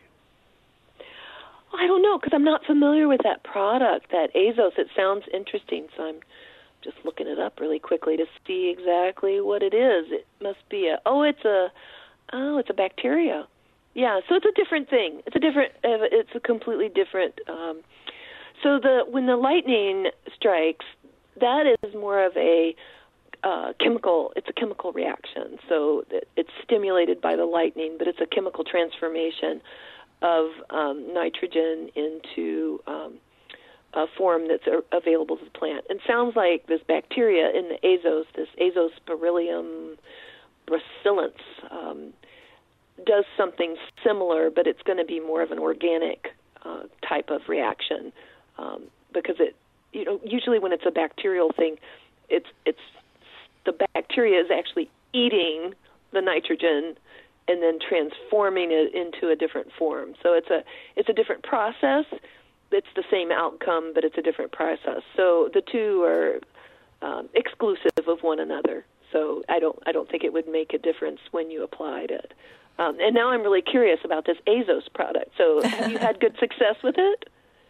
I don't know, because I'm not familiar with that product, that Azos. It sounds interesting, so I'm just looking it up really quickly to see exactly what it is. It must be it's a bacteria. Yeah, so it's a different thing. It's a completely different. So when the lightning strikes, that is more of a chemical. It's a chemical reaction. So it's stimulated by the lightning, but it's a chemical transformation of nitrogen into a form that's available to the plant. And sounds like this bacteria in the Azos, this Azospirillum bacillans, does something similar, but it's going to be more of an organic type of reaction because usually when it's a bacterial thing, it's the bacteria is actually eating the nitrogen and then transforming it into a different form. So it's a different process. It's the same outcome, but it's a different process. So the two are exclusive of one another. So I don't think it would make a difference when you applied it. And now I'm really curious about this Azos product. So have you had good success with it?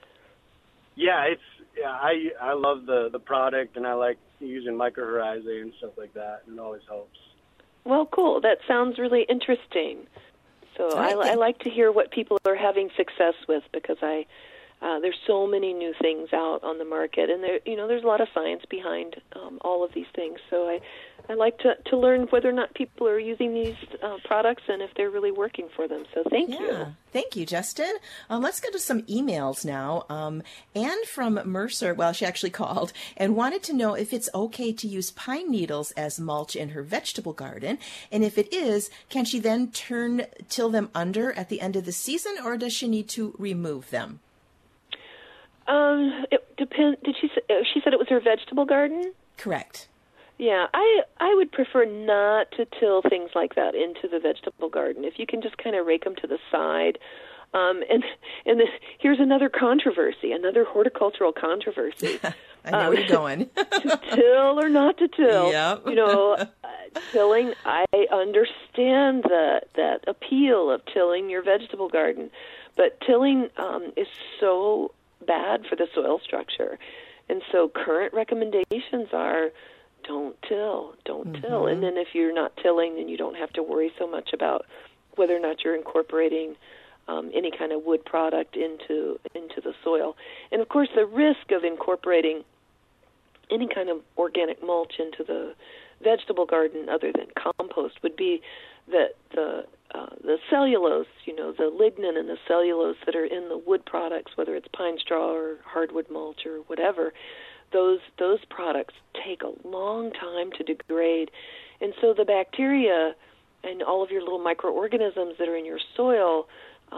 Yeah, I love the product, and I like using mycorrhizae and stuff like that, and it always helps. Well, cool. That sounds really interesting. So I like to hear what people are having success with, because there's so many new things out on the market, and there's a lot of science behind all of these things. So I like to learn whether or not people are using these products and if they're really working for them. So thank you. Thank you, Justin. Let's go to some emails now. Anne from Mercer, well, she actually called and wanted to know if it's okay to use pine needles as mulch in her vegetable garden. And if it is, can she then till them under at the end of the season, or does she need to remove them? It depends. She said it was her vegetable garden? Correct. Yeah, I would prefer not to till things like that into the vegetable garden. If you can just kind of rake them to the side. And here's another controversy, another horticultural controversy. I know where you're going. To till or not to till. Yep. Tilling, I understand that appeal of tilling your vegetable garden. But tilling is so bad for the soil structure. And so current recommendations are don't till. And then if you're not tilling, then you don't have to worry so much about whether or not you're incorporating any kind of wood product into the soil. And of course, the risk of incorporating any kind of organic mulch into the vegetable garden other than compost would be that the cellulose, the lignin and the cellulose that are in the wood products, whether it's pine straw or hardwood mulch or whatever, those products take a long time to degrade. And so the bacteria and all of your little microorganisms that are in your soil,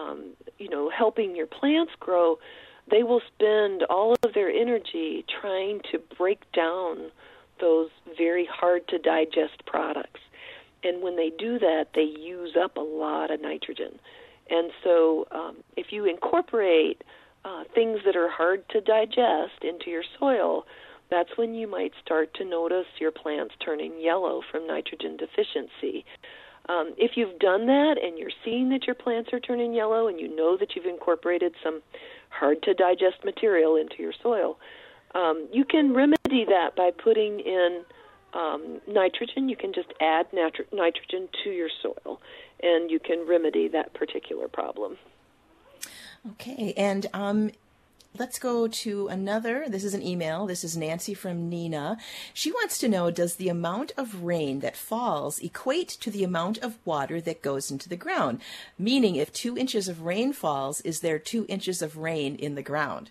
helping your plants grow, they will spend all of their energy trying to break down those very hard-to-digest products. And when they do that, they use up a lot of nitrogen. And so if you incorporate things that are hard to digest into your soil, that's when you might start to notice your plants turning yellow from nitrogen deficiency. If you've done that and you're seeing that your plants are turning yellow and you know that you've incorporated some hard-to-digest material into your soil, you can remedy that by putting in nitrogen. You can just add nitrogen to your soil, and you can remedy that particular problem. Okay, and let's go to another. This is an email. This is Nancy from Nina. She wants to know, does the amount of rain that falls equate to the amount of water that goes into the ground? Meaning, if 2 inches of rain falls, is there 2 inches of rain in the ground?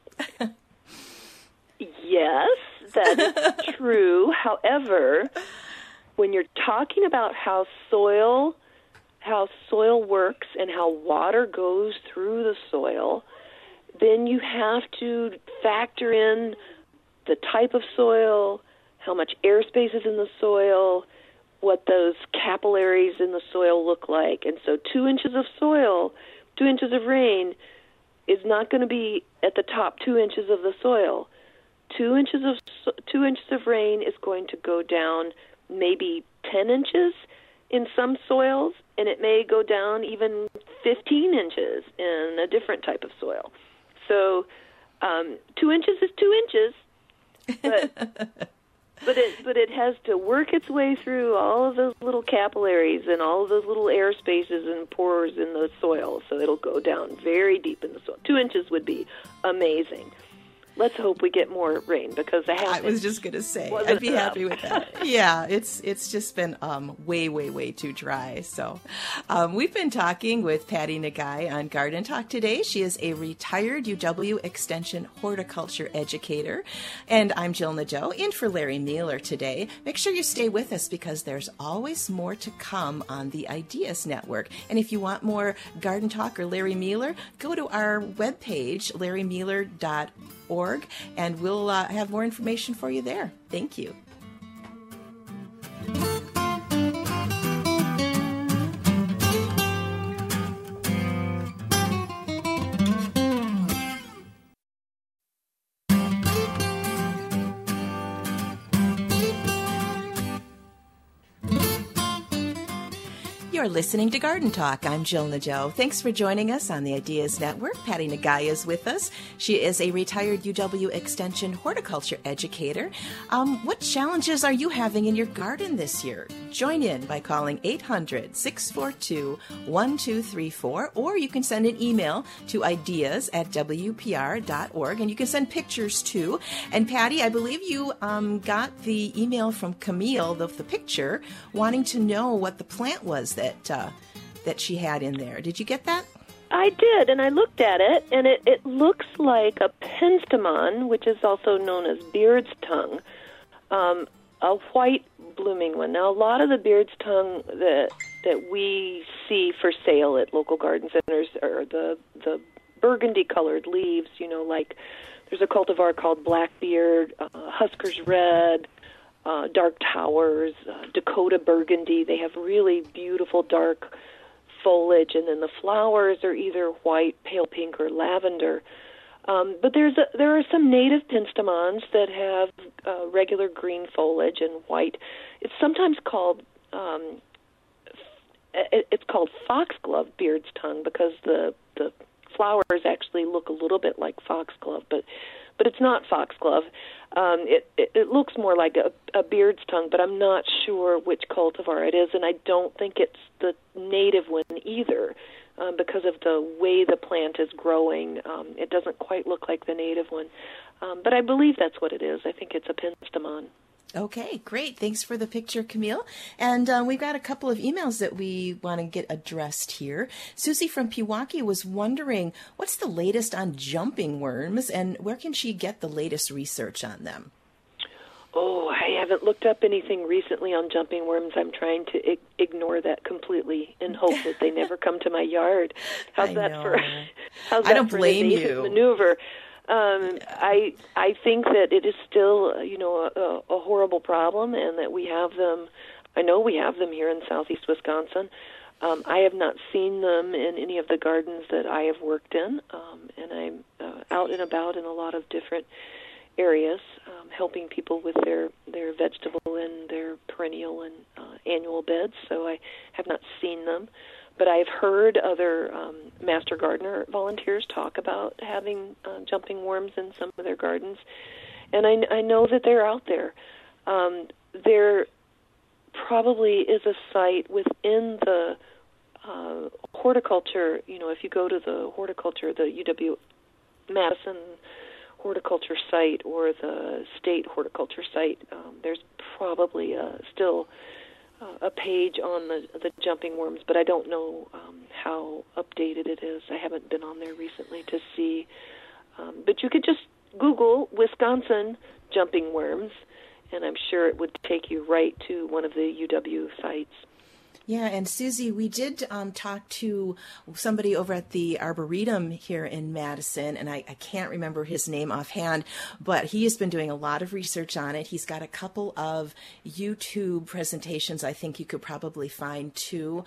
Yes, that is true. However, when you're talking about how soil works and how water goes through the soil, then you have to factor in the type of soil, how much airspace is in the soil, what those capillaries in the soil look like. And so 2 inches of soil, 2 inches of rain is not going to be at the top 2 inches of the soil. 2 inches of rain is going to go down maybe 10 inches in some soils, and it may go down even 15 inches in a different type of soil. So 2 inches is 2 inches, but it has to work its way through all of those little capillaries and all of those little air spaces and pores in the soil, so it'll go down very deep in the soil. 2 inches would be amazing. Let's hope we get more rain, because I was just going to say, I'd be happy with that. Yeah, it's just been way too dry. So we've been talking with Patty Nagai on Garden Talk today. She is a retired UW Extension horticulture educator. And I'm Jill Nadeau, in for Larry Mueller today. Make sure you stay with us, because there's always more to come on the Ideas Network. And if you want more Garden Talk or Larry Mueller, go to our webpage, larrymueller.org, and we'll have more information for you there. Thank you. You're listening to Garden Talk. I'm Jill Nadeau. Thanks for joining us on the Ideas Network. Patty Nagai is with us. She is a retired UW Extension horticulture educator. What challenges are you having in your garden this year? Join in by calling 800-642-1234, or you can send an email to ideas@wpr.org, and you can send pictures too. And Patty, I believe you got the email from Camille, the picture, wanting to know what the plant was that she had in there. Did you get that? I did, and I looked at it, and it looks like a penstemon, which is also known as beard's tongue, a white blooming one. Now, a lot of the beard's tongue that we see for sale at local garden centers are the burgundy-colored leaves, like there's a cultivar called Blackbeard, Husker's Red, Dark Towers, Dakota Burgundy. They have really beautiful dark foliage, and then the flowers are either white, pale pink, or lavender. But there are some native penstemons that have regular green foliage and white. It's sometimes called foxglove beard's tongue, because the flowers actually look a little bit like foxglove, but it's not foxglove. It looks more like a beard's tongue, but I'm not sure which cultivar it is, and I don't think it's the native one either, because of the way the plant is growing. It doesn't quite look like the native one, but I believe that's what it is. I think it's a penstemon. Okay, great. Thanks for the picture, Camille. And we've got a couple of emails that we want to get addressed here. Susie from Pewaukee was wondering, what's the latest on jumping worms, and where can she get the latest research on them? Oh, I haven't looked up anything recently on jumping worms. I'm trying to ignore that completely and hope that they never come to my yard. How's that for an evasive maneuver? I think that it is still, a horrible problem, and that we have them. I know we have them here in southeast Wisconsin. I have not seen them in any of the gardens that I have worked in, and I'm out and about in a lot of different areas, helping people with their vegetable and their perennial and annual beds. So I have not seen them. But I've heard other master gardener volunteers talk about having jumping worms in some of their gardens, and I know that they're out there. There probably is a site within the horticulture. If you go to the horticulture, the UW Madison horticulture site or the state horticulture site, there's probably still a page on the jumping worms, but I don't know how updated it is. I haven't been on there recently to see. But you could just Google Wisconsin jumping worms, and I'm sure it would take you right to one of the UW sites. Yeah, and Susie, we did talk to somebody over at the Arboretum here in Madison, and I can't remember his name offhand, but he has been doing a lot of research on it. He's got a couple of YouTube presentations I think you could probably find too.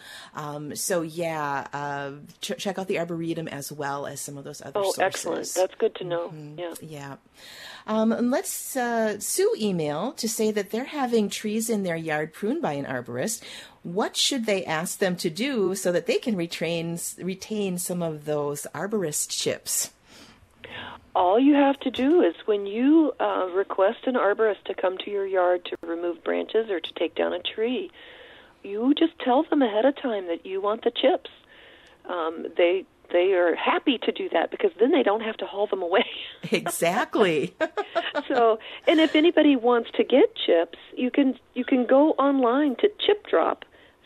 Check out the Arboretum as well as some of those other sources. Oh, excellent. That's good to know. Mm-hmm. Yeah. And let's Sue email to say that they're having trees in their yard pruned by an arborist. What should they ask them to do so that they can retain some of those arborist chips? All you have to do is when you request an arborist to come to your yard to remove branches or to take down a tree, you just tell them ahead of time that you want the chips. They are happy to do that because then they don't have to haul them away. Exactly. So, and if anybody wants to get chips, you can go online to ChipDrop,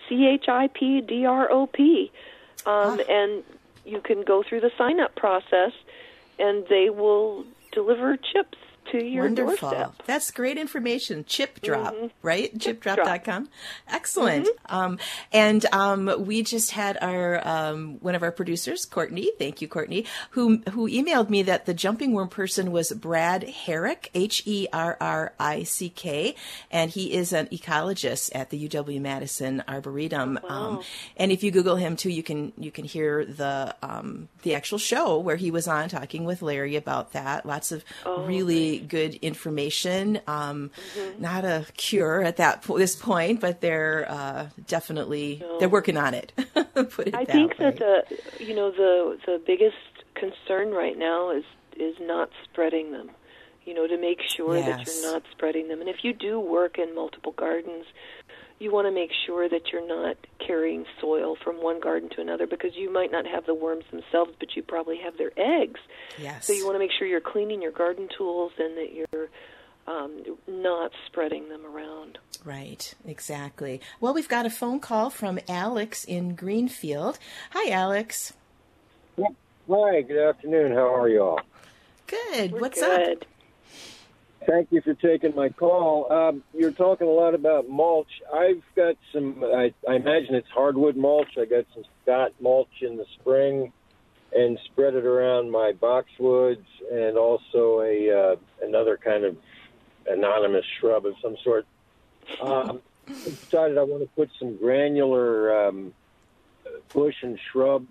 ChipDrop, and you can go through the sign-up process, and they will deliver chips to your doorstep. That's great information. ChipDrop, right? ChipDrop.com. Excellent. Mm-hmm. We just had our one of our producers, Courtney. Thank you, Courtney, who emailed me that the jumping worm person was Brad Herrick, Herrick, and he is an ecologist at the UW-Madison Arboretum. Wow. And if you Google him too, you can hear the actual show where he was on talking with Larry about that. Lots of really good information. Not a cure at this point, but they're definitely they're working on it. Put it I that think way. that the biggest concern right now is not spreading them. To make sure that you're not spreading them. And if you do work in multiple gardens, you want to make sure that you're not carrying soil from one garden to another because you might not have the worms themselves, but you probably have their eggs. Yes. So you want to make sure you're cleaning your garden tools and that you're not spreading them around. Right, exactly. Well, we've got a phone call from Alex in Greenfield. Hi, Alex. Hi, good afternoon. How are you all? Good. What's good. up? Thank you for taking my call. You're talking a lot about mulch. I've got some, I imagine it's hardwood mulch. I got some Scott mulch in the spring and spread it around my boxwoods and also another kind of anonymous shrub of some sort. I decided I want to put some granular bush and shrub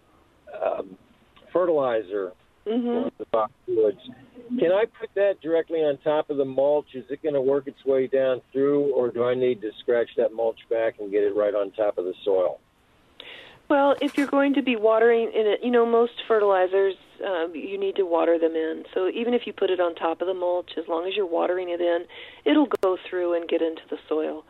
fertilizer on the boxwoods. Can I put that directly on top of the mulch? Is it going to work its way down through, or do I need to scratch that mulch back and get it right on top of the soil? Well, if you're going to be watering in it, most fertilizers, you need to water them in. So even if you put it on top of the mulch, as long as you're watering it in, it'll go through and get into the soil.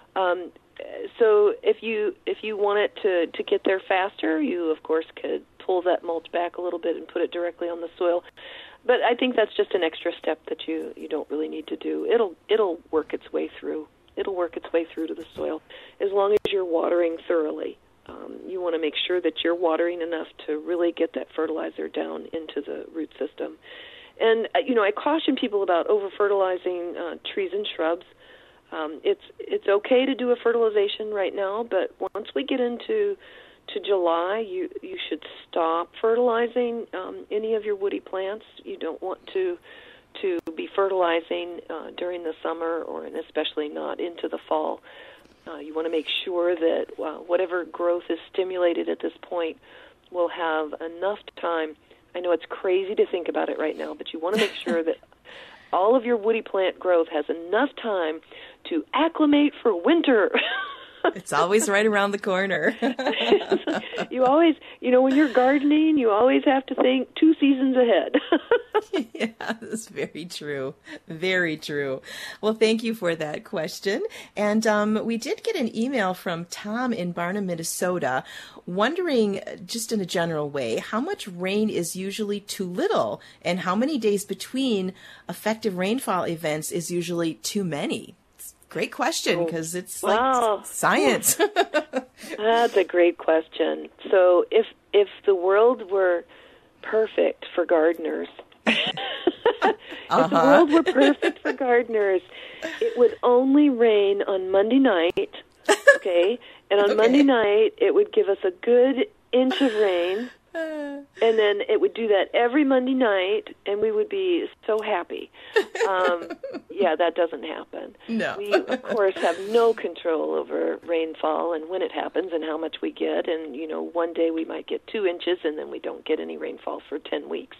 So if you want it to get there faster, you, of course, could pull that mulch back a little bit and put it directly on the soil. But I think that's just an extra step that you don't really need to do. It'll work its way through. It'll work its way through to the soil as long as you're watering thoroughly. You want to make sure that you're watering enough to really get that fertilizer down into the root system. And I caution people about over-fertilizing trees and shrubs. It's okay to do a fertilization right now, but once we get into July, you should stop fertilizing any of your woody plants. You don't want to be fertilizing during the summer, and especially not into the fall. You want to make sure that whatever growth is stimulated at this point will have enough time. I know it's crazy to think about it right now, but you want to make sure that all of your woody plant growth has enough time to acclimate for winter. It's always right around the corner. You always, when you're gardening, you always have to think 2 seasons ahead. Yeah, that's very true. Very true. Well, thank you for that question. And we did get an email from Tom in Barnum, Minnesota, wondering, just in a general way, how much rain is usually too little and how many days between effective rainfall events is usually too many? Great question, because it's like science. That's a great question. So if the world were perfect for gardeners, if the world were perfect for gardeners, it would only rain on Monday night, okay? And on Monday night, it would give us a good inch of rain, and then it would do that every Monday night, and we would be so happy. Yeah, that doesn't happen. No. We, of course, have no control over rainfall and when it happens and how much we get. And, one day we might get 2 inches, and then we don't get any rainfall for 10 weeks.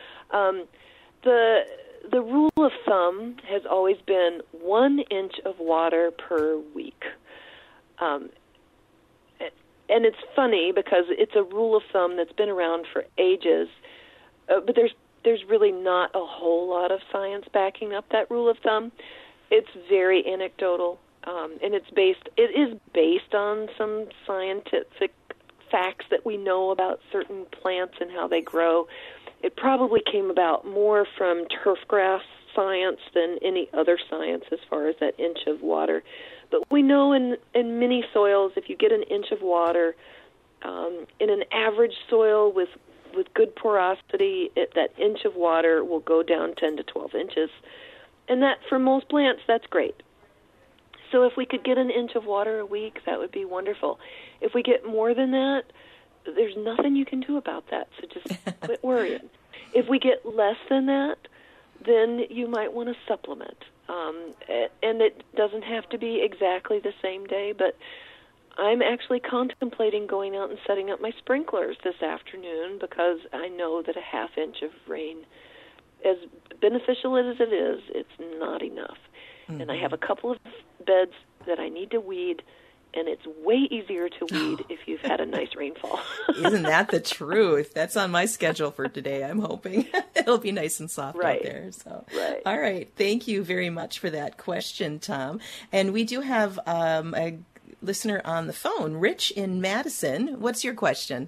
The rule of thumb has always been 1 inch of water per week. And it's funny because it's a rule of thumb that's been around for ages, but there's really not a whole lot of science backing up that rule of thumb. It's very anecdotal, and it is based on some scientific facts that we know about certain plants and how they grow. It probably came about more from turfgrass science than any other science as far as that inch of water. But we know in many soils, if you get an inch of water, in an average soil with good porosity, that inch of water will go down 10 to 12 inches. And that, for most plants, that's great. So if we could get an inch of water a week, that would be wonderful. If we get more than that, there's nothing you can do about that, so just quit worrying. If we get less than that, then you might want to supplement. And it doesn't have to be exactly the same day, but I'm actually contemplating going out and setting up my sprinklers this afternoon because I know that a half inch of rain, as beneficial as it is, it's not enough. Mm-hmm. And I have a couple of beds that I need to weed, and it's way easier to weed if you've had a nice rainfall. Isn't that the truth? That's on my schedule for today, I'm hoping. It'll be nice and soft out there. So, all right. Thank you very much for that question, Tom. And we do have a listener on the phone, Rich in Madison. What's your question?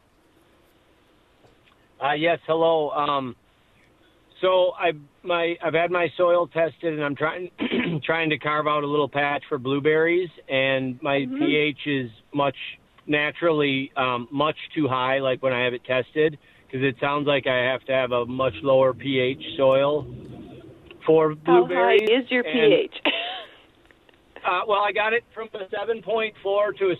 Yes, hello. So I've had my soil tested, and I'm trying to carve out a little patch for blueberries, and my pH is naturally much too high, like when I have it tested, because it sounds like I have to have a much lower pH soil for blueberries. How high is your pH? Well, I got it from a 7.4 to a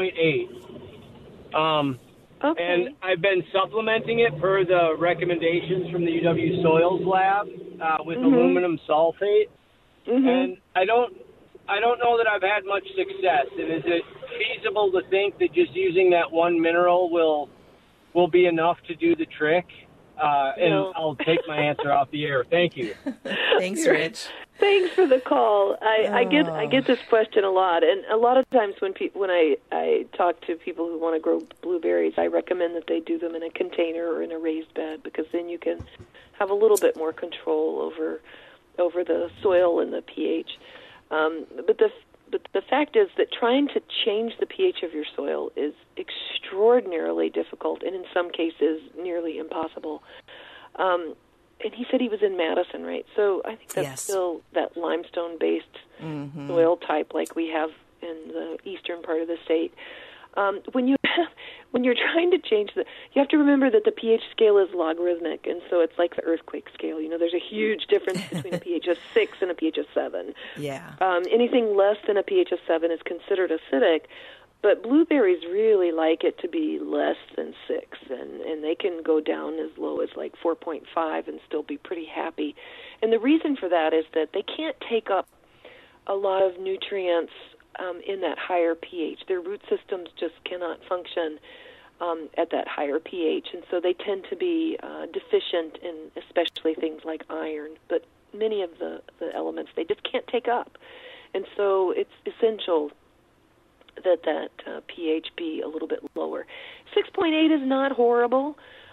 6.8. Okay. And I've been supplementing it per the recommendations from the UW Soils Lab with aluminum sulfate. And I don't know that I've had much success. And is it feasible to think that just using that one mineral will be enough to do the trick? And I'll take my answer off the air. Thank you. Thanks, Rich. Thanks for the call. I get this question a lot, and a lot of times when I talk to people who want to grow blueberries, I recommend that they do them in a container or in a raised bed, because then you can have a little bit more control over the soil and the pH. But the fact is that trying to change the pH of your soil is extraordinarily difficult, and in some cases nearly impossible. And he said he was in Madison, right? So I think that's still that limestone-based soil type like we have in the eastern part of the state. When you're trying to change you have to remember that the pH scale is logarithmic, and so it's like the earthquake scale. There's a huge difference between a pH of 6 and a pH of 7. Yeah. Anything less than a pH of 7 is considered acidic, but blueberries really like it to be less than 6, and they can go down as low as like 4.5 and still be pretty happy. And the reason for that is that they can't take up a lot of nutrients in that higher pH. Their root systems just cannot function at that higher pH, and so they tend to be deficient in especially things like iron, but many of the elements they just can't take up. And so it's essential that pH be a little bit lower. 6.8 is not horrible,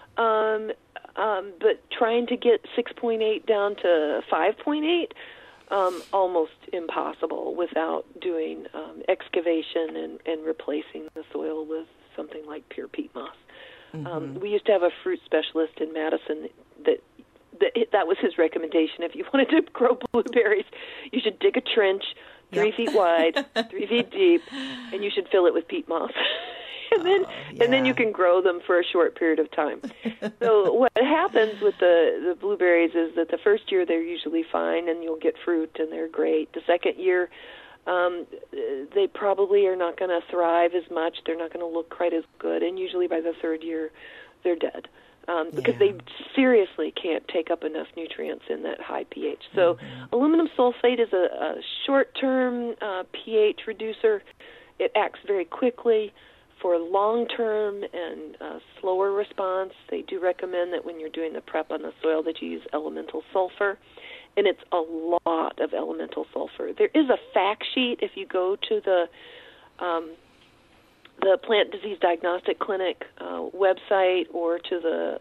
but trying to get 6.8 down to 5.8, almost impossible without doing excavation and replacing the soil with something like pure peat moss. Mm-hmm. We used to have a fruit specialist in Madison that was his recommendation. If you wanted to grow blueberries, you should dig a trench 3 feet wide, 3 feet deep, and you should fill it with peat moss. And then you can grow them for a short period of time. So what happens with the blueberries is that the first year they're usually fine and you'll get fruit and they're great. The second year they probably are not going to thrive as much. They're not going to look quite as good. And usually by the third year they're dead because they seriously can't take up enough nutrients in that high pH. So aluminum sulfate is a short-term pH reducer. It acts very quickly. For long-term and slower response, they do recommend that when you're doing the prep on the soil that you use elemental sulfur, and it's a lot of elemental sulfur. There is a fact sheet if you go to the Plant Disease Diagnostic Clinic website or to the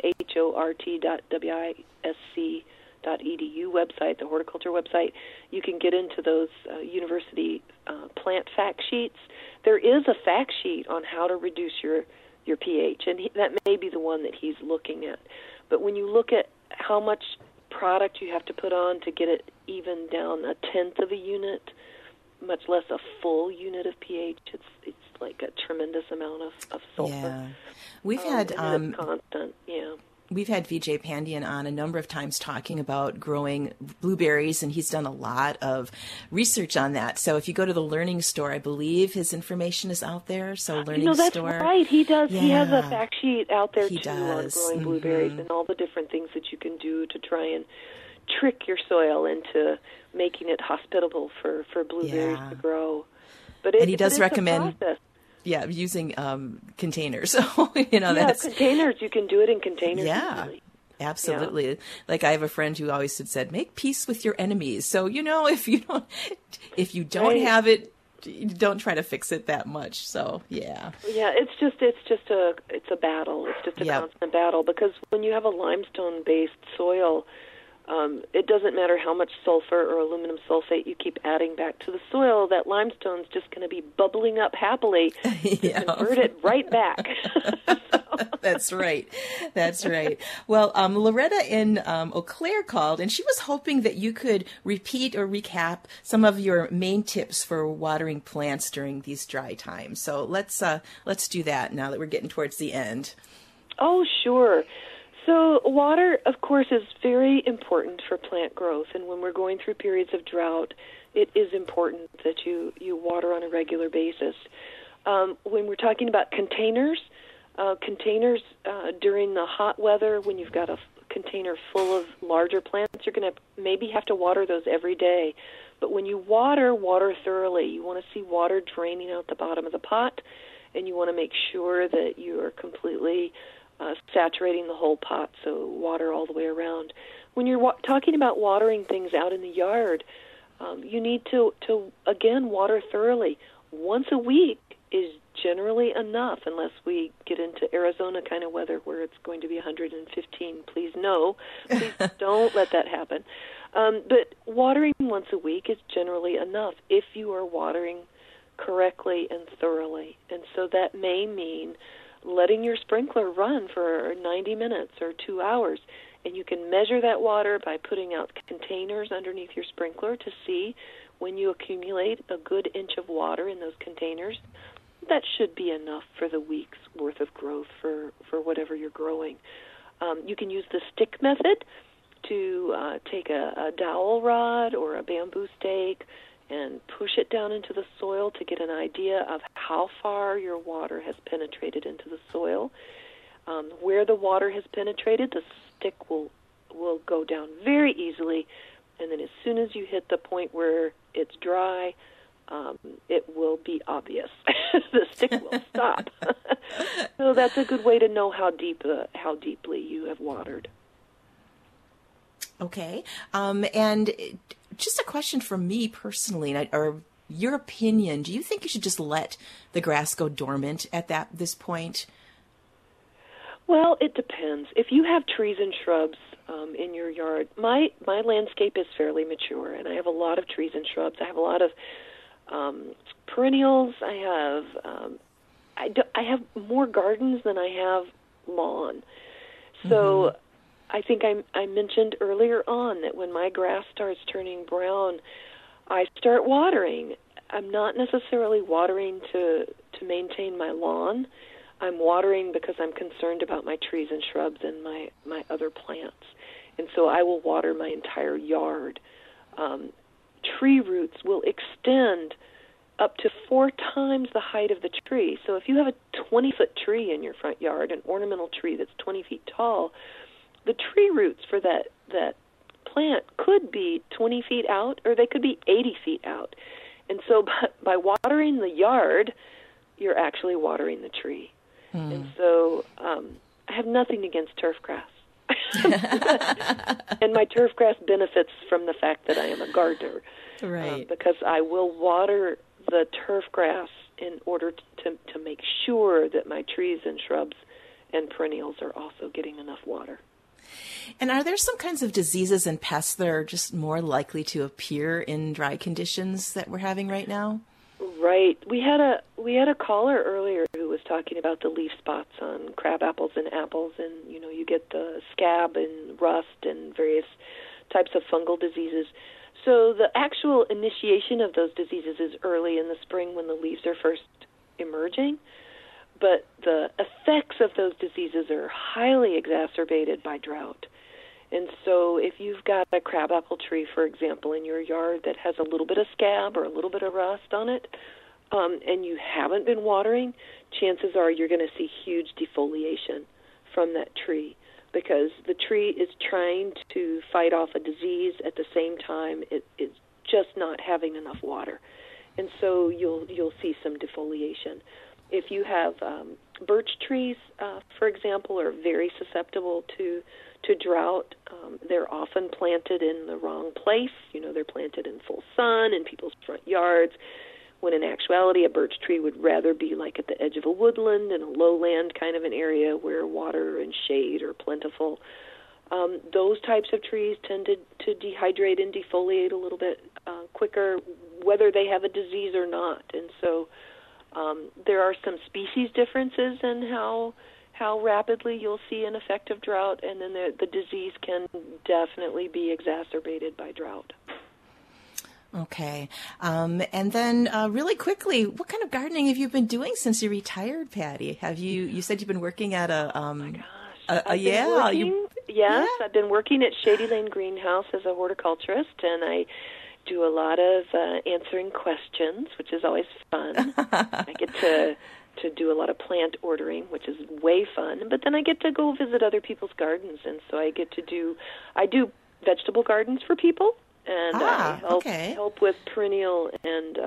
hort.wisc.edu website, the horticulture website. You can get into those university plant fact sheets. There is a fact sheet on how to reduce your pH, and that may be the one that he's looking at. But when you look at how much product you have to put on to get it even down a tenth of a unit, much less a full unit of pH, it's like a tremendous amount of sulfur. Yeah, we've had and it's constant. Yeah. We've had Vijay Pandian on a number of times talking about growing blueberries, and he's done a lot of research on that. So if you go to the Learning Store, I believe his information is out there. So Learning that's Store. Right. He does. Yeah. He has a fact sheet out there, too, on growing blueberries and all the different things that you can do to try and trick your soil into making it hospitable for blueberries to grow. But and he does recommend using containers. So, that's containers. You can do it in containers. Yeah, easily. Absolutely. Yeah. Like I have a friend who always said, make peace with your enemies. So, if you don't have it, don't try to fix it that much. So, yeah. Yeah, it's a battle. It's just a constant battle, because when you have a limestone-based soil, it doesn't matter how much sulfur or aluminum sulfate you keep adding back to the soil, that limestone's just going to be bubbling up happily to convert it right back. That's right. Well, Loretta in Eau Claire called, and she was hoping that you could repeat or recap some of your main tips for watering plants during these dry times. So let's do that now that we're getting towards the end. Oh, sure. So water, of course, is very important for plant growth, and when we're going through periods of drought, it is important that you water on a regular basis. When we're talking about containers during the hot weather, when you've got a container full of larger plants, you're going to maybe have to water those every day. But when you water thoroughly. You want to see water draining out the bottom of the pot, and you want to make sure that you are completely saturating the whole pot, so water all the way around. When you're talking about watering things out in the yard, you need to again water thoroughly. Once a week is generally enough, unless we get into Arizona kind of weather where it's going to be 115. Please don't let that happen. But watering once a week is generally enough if you are watering correctly and thoroughly. And so that may mean letting your sprinkler run for 90 minutes or 2 hours. And you can measure that water by putting out containers underneath your sprinkler to see when you accumulate a good inch of water in those containers. That should be enough for the week's worth of growth for whatever you're growing. You can use the stick method to take a dowel rod or a bamboo stake and push it down into the soil to get an idea of how far your water has penetrated into the soil. Where the water has penetrated, the stick will go down very easily, and then as soon as you hit the point where it's dry, it will be obvious. The stick will stop. So that's a good way to know how deeply you have watered. Okay, and just a question from me personally, or your opinion, do you think you should just let the grass go dormant at this point? Well, it depends. If you have trees and shrubs in your yard, my landscape is fairly mature, and I have a lot of trees and shrubs. I have a lot of perennials. I have more gardens than I have lawn. So I think I mentioned earlier on that when my grass starts turning brown, I start watering. I'm not necessarily watering to maintain my lawn. I'm watering because I'm concerned about my trees and shrubs and my other plants. And so I will water my entire yard. Tree roots will extend up to 4 times the height of the tree. So if you have a 20-foot tree in your front yard, an ornamental tree that's 20 feet tall, the tree roots for that plant could be 20 feet out, or they could be 80 feet out. And so by watering the yard, you're actually watering the tree. And so I have nothing against turf grass. And my turf grass benefits from the fact that I am a gardener. Right. Because I will water the turf grass in order to make sure that my trees and shrubs and perennials are also getting enough water. And are there some kinds of diseases and pests that are just more likely to appear in dry conditions that we're having right now? Right. We had a caller earlier who was talking about the leaf spots on crab apples and apples, and you get the scab and rust and various types of fungal diseases. So the actual initiation of those diseases is early in the spring when the leaves are first emerging, but the effects of those diseases are highly exacerbated by drought. And so if you've got a crabapple tree, for example, in your yard that has a little bit of scab or a little bit of rust on it, and you haven't been watering, chances are you're going to see huge defoliation from that tree, because the tree is trying to fight off a disease at the same time it is just not having enough water. And so you'll see some defoliation. If you have birch trees, for example, are very susceptible to drought. They're often planted in the wrong place. They're planted in full sun in people's front yards, when in actuality a birch tree would rather be like at the edge of a woodland in a lowland kind of an area where water and shade are plentiful. Those types of trees tend to dehydrate and defoliate a little bit quicker, whether they have a disease or not. And so there are some species differences in how rapidly you'll see an effect of drought, and then the disease can definitely be exacerbated by drought. Okay. And then really quickly, what kind of gardening have you been doing since you retired, Patty? You said you've been working at a... oh my gosh. Yes, I've been working at Shady Lane Greenhouse as a horticulturist, and I do a lot of answering questions, which is always fun. I get to do a lot of plant ordering, which is way fun. But then I get to go visit other people's gardens, and so I do vegetable gardens for people, and I help with perennial and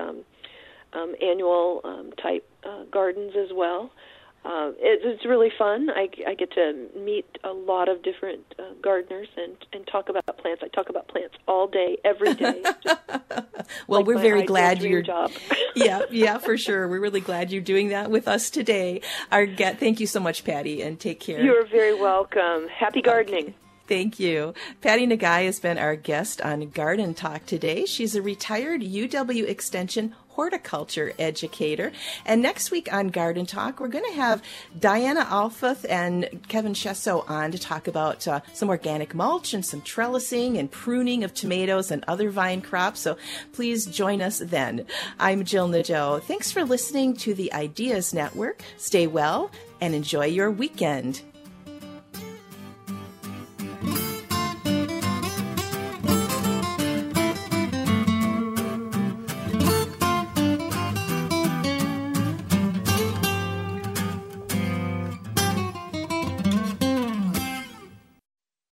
annual type gardens as well. It's really fun. I get to meet a lot of different gardeners and talk about plants. I talk about plants all day, every day. Well, like we're very glad you're. Job. yeah, for sure. We're really glad you're doing that with us today. Thank you so much, Patty, and take care. You're very welcome. Happy gardening. Okay. Thank you. Patty Nagai has been our guest on Garden Talk today. She's a retired UW Extension horticulture educator. And next week on Garden Talk, we're going to have Diana Alfuth and Kevin Shesso on to talk about some organic mulch and some trellising and pruning of tomatoes and other vine crops. So please join us then. I'm Jill Nadeau. Thanks for listening to the Ideas Network. Stay well and enjoy your weekend.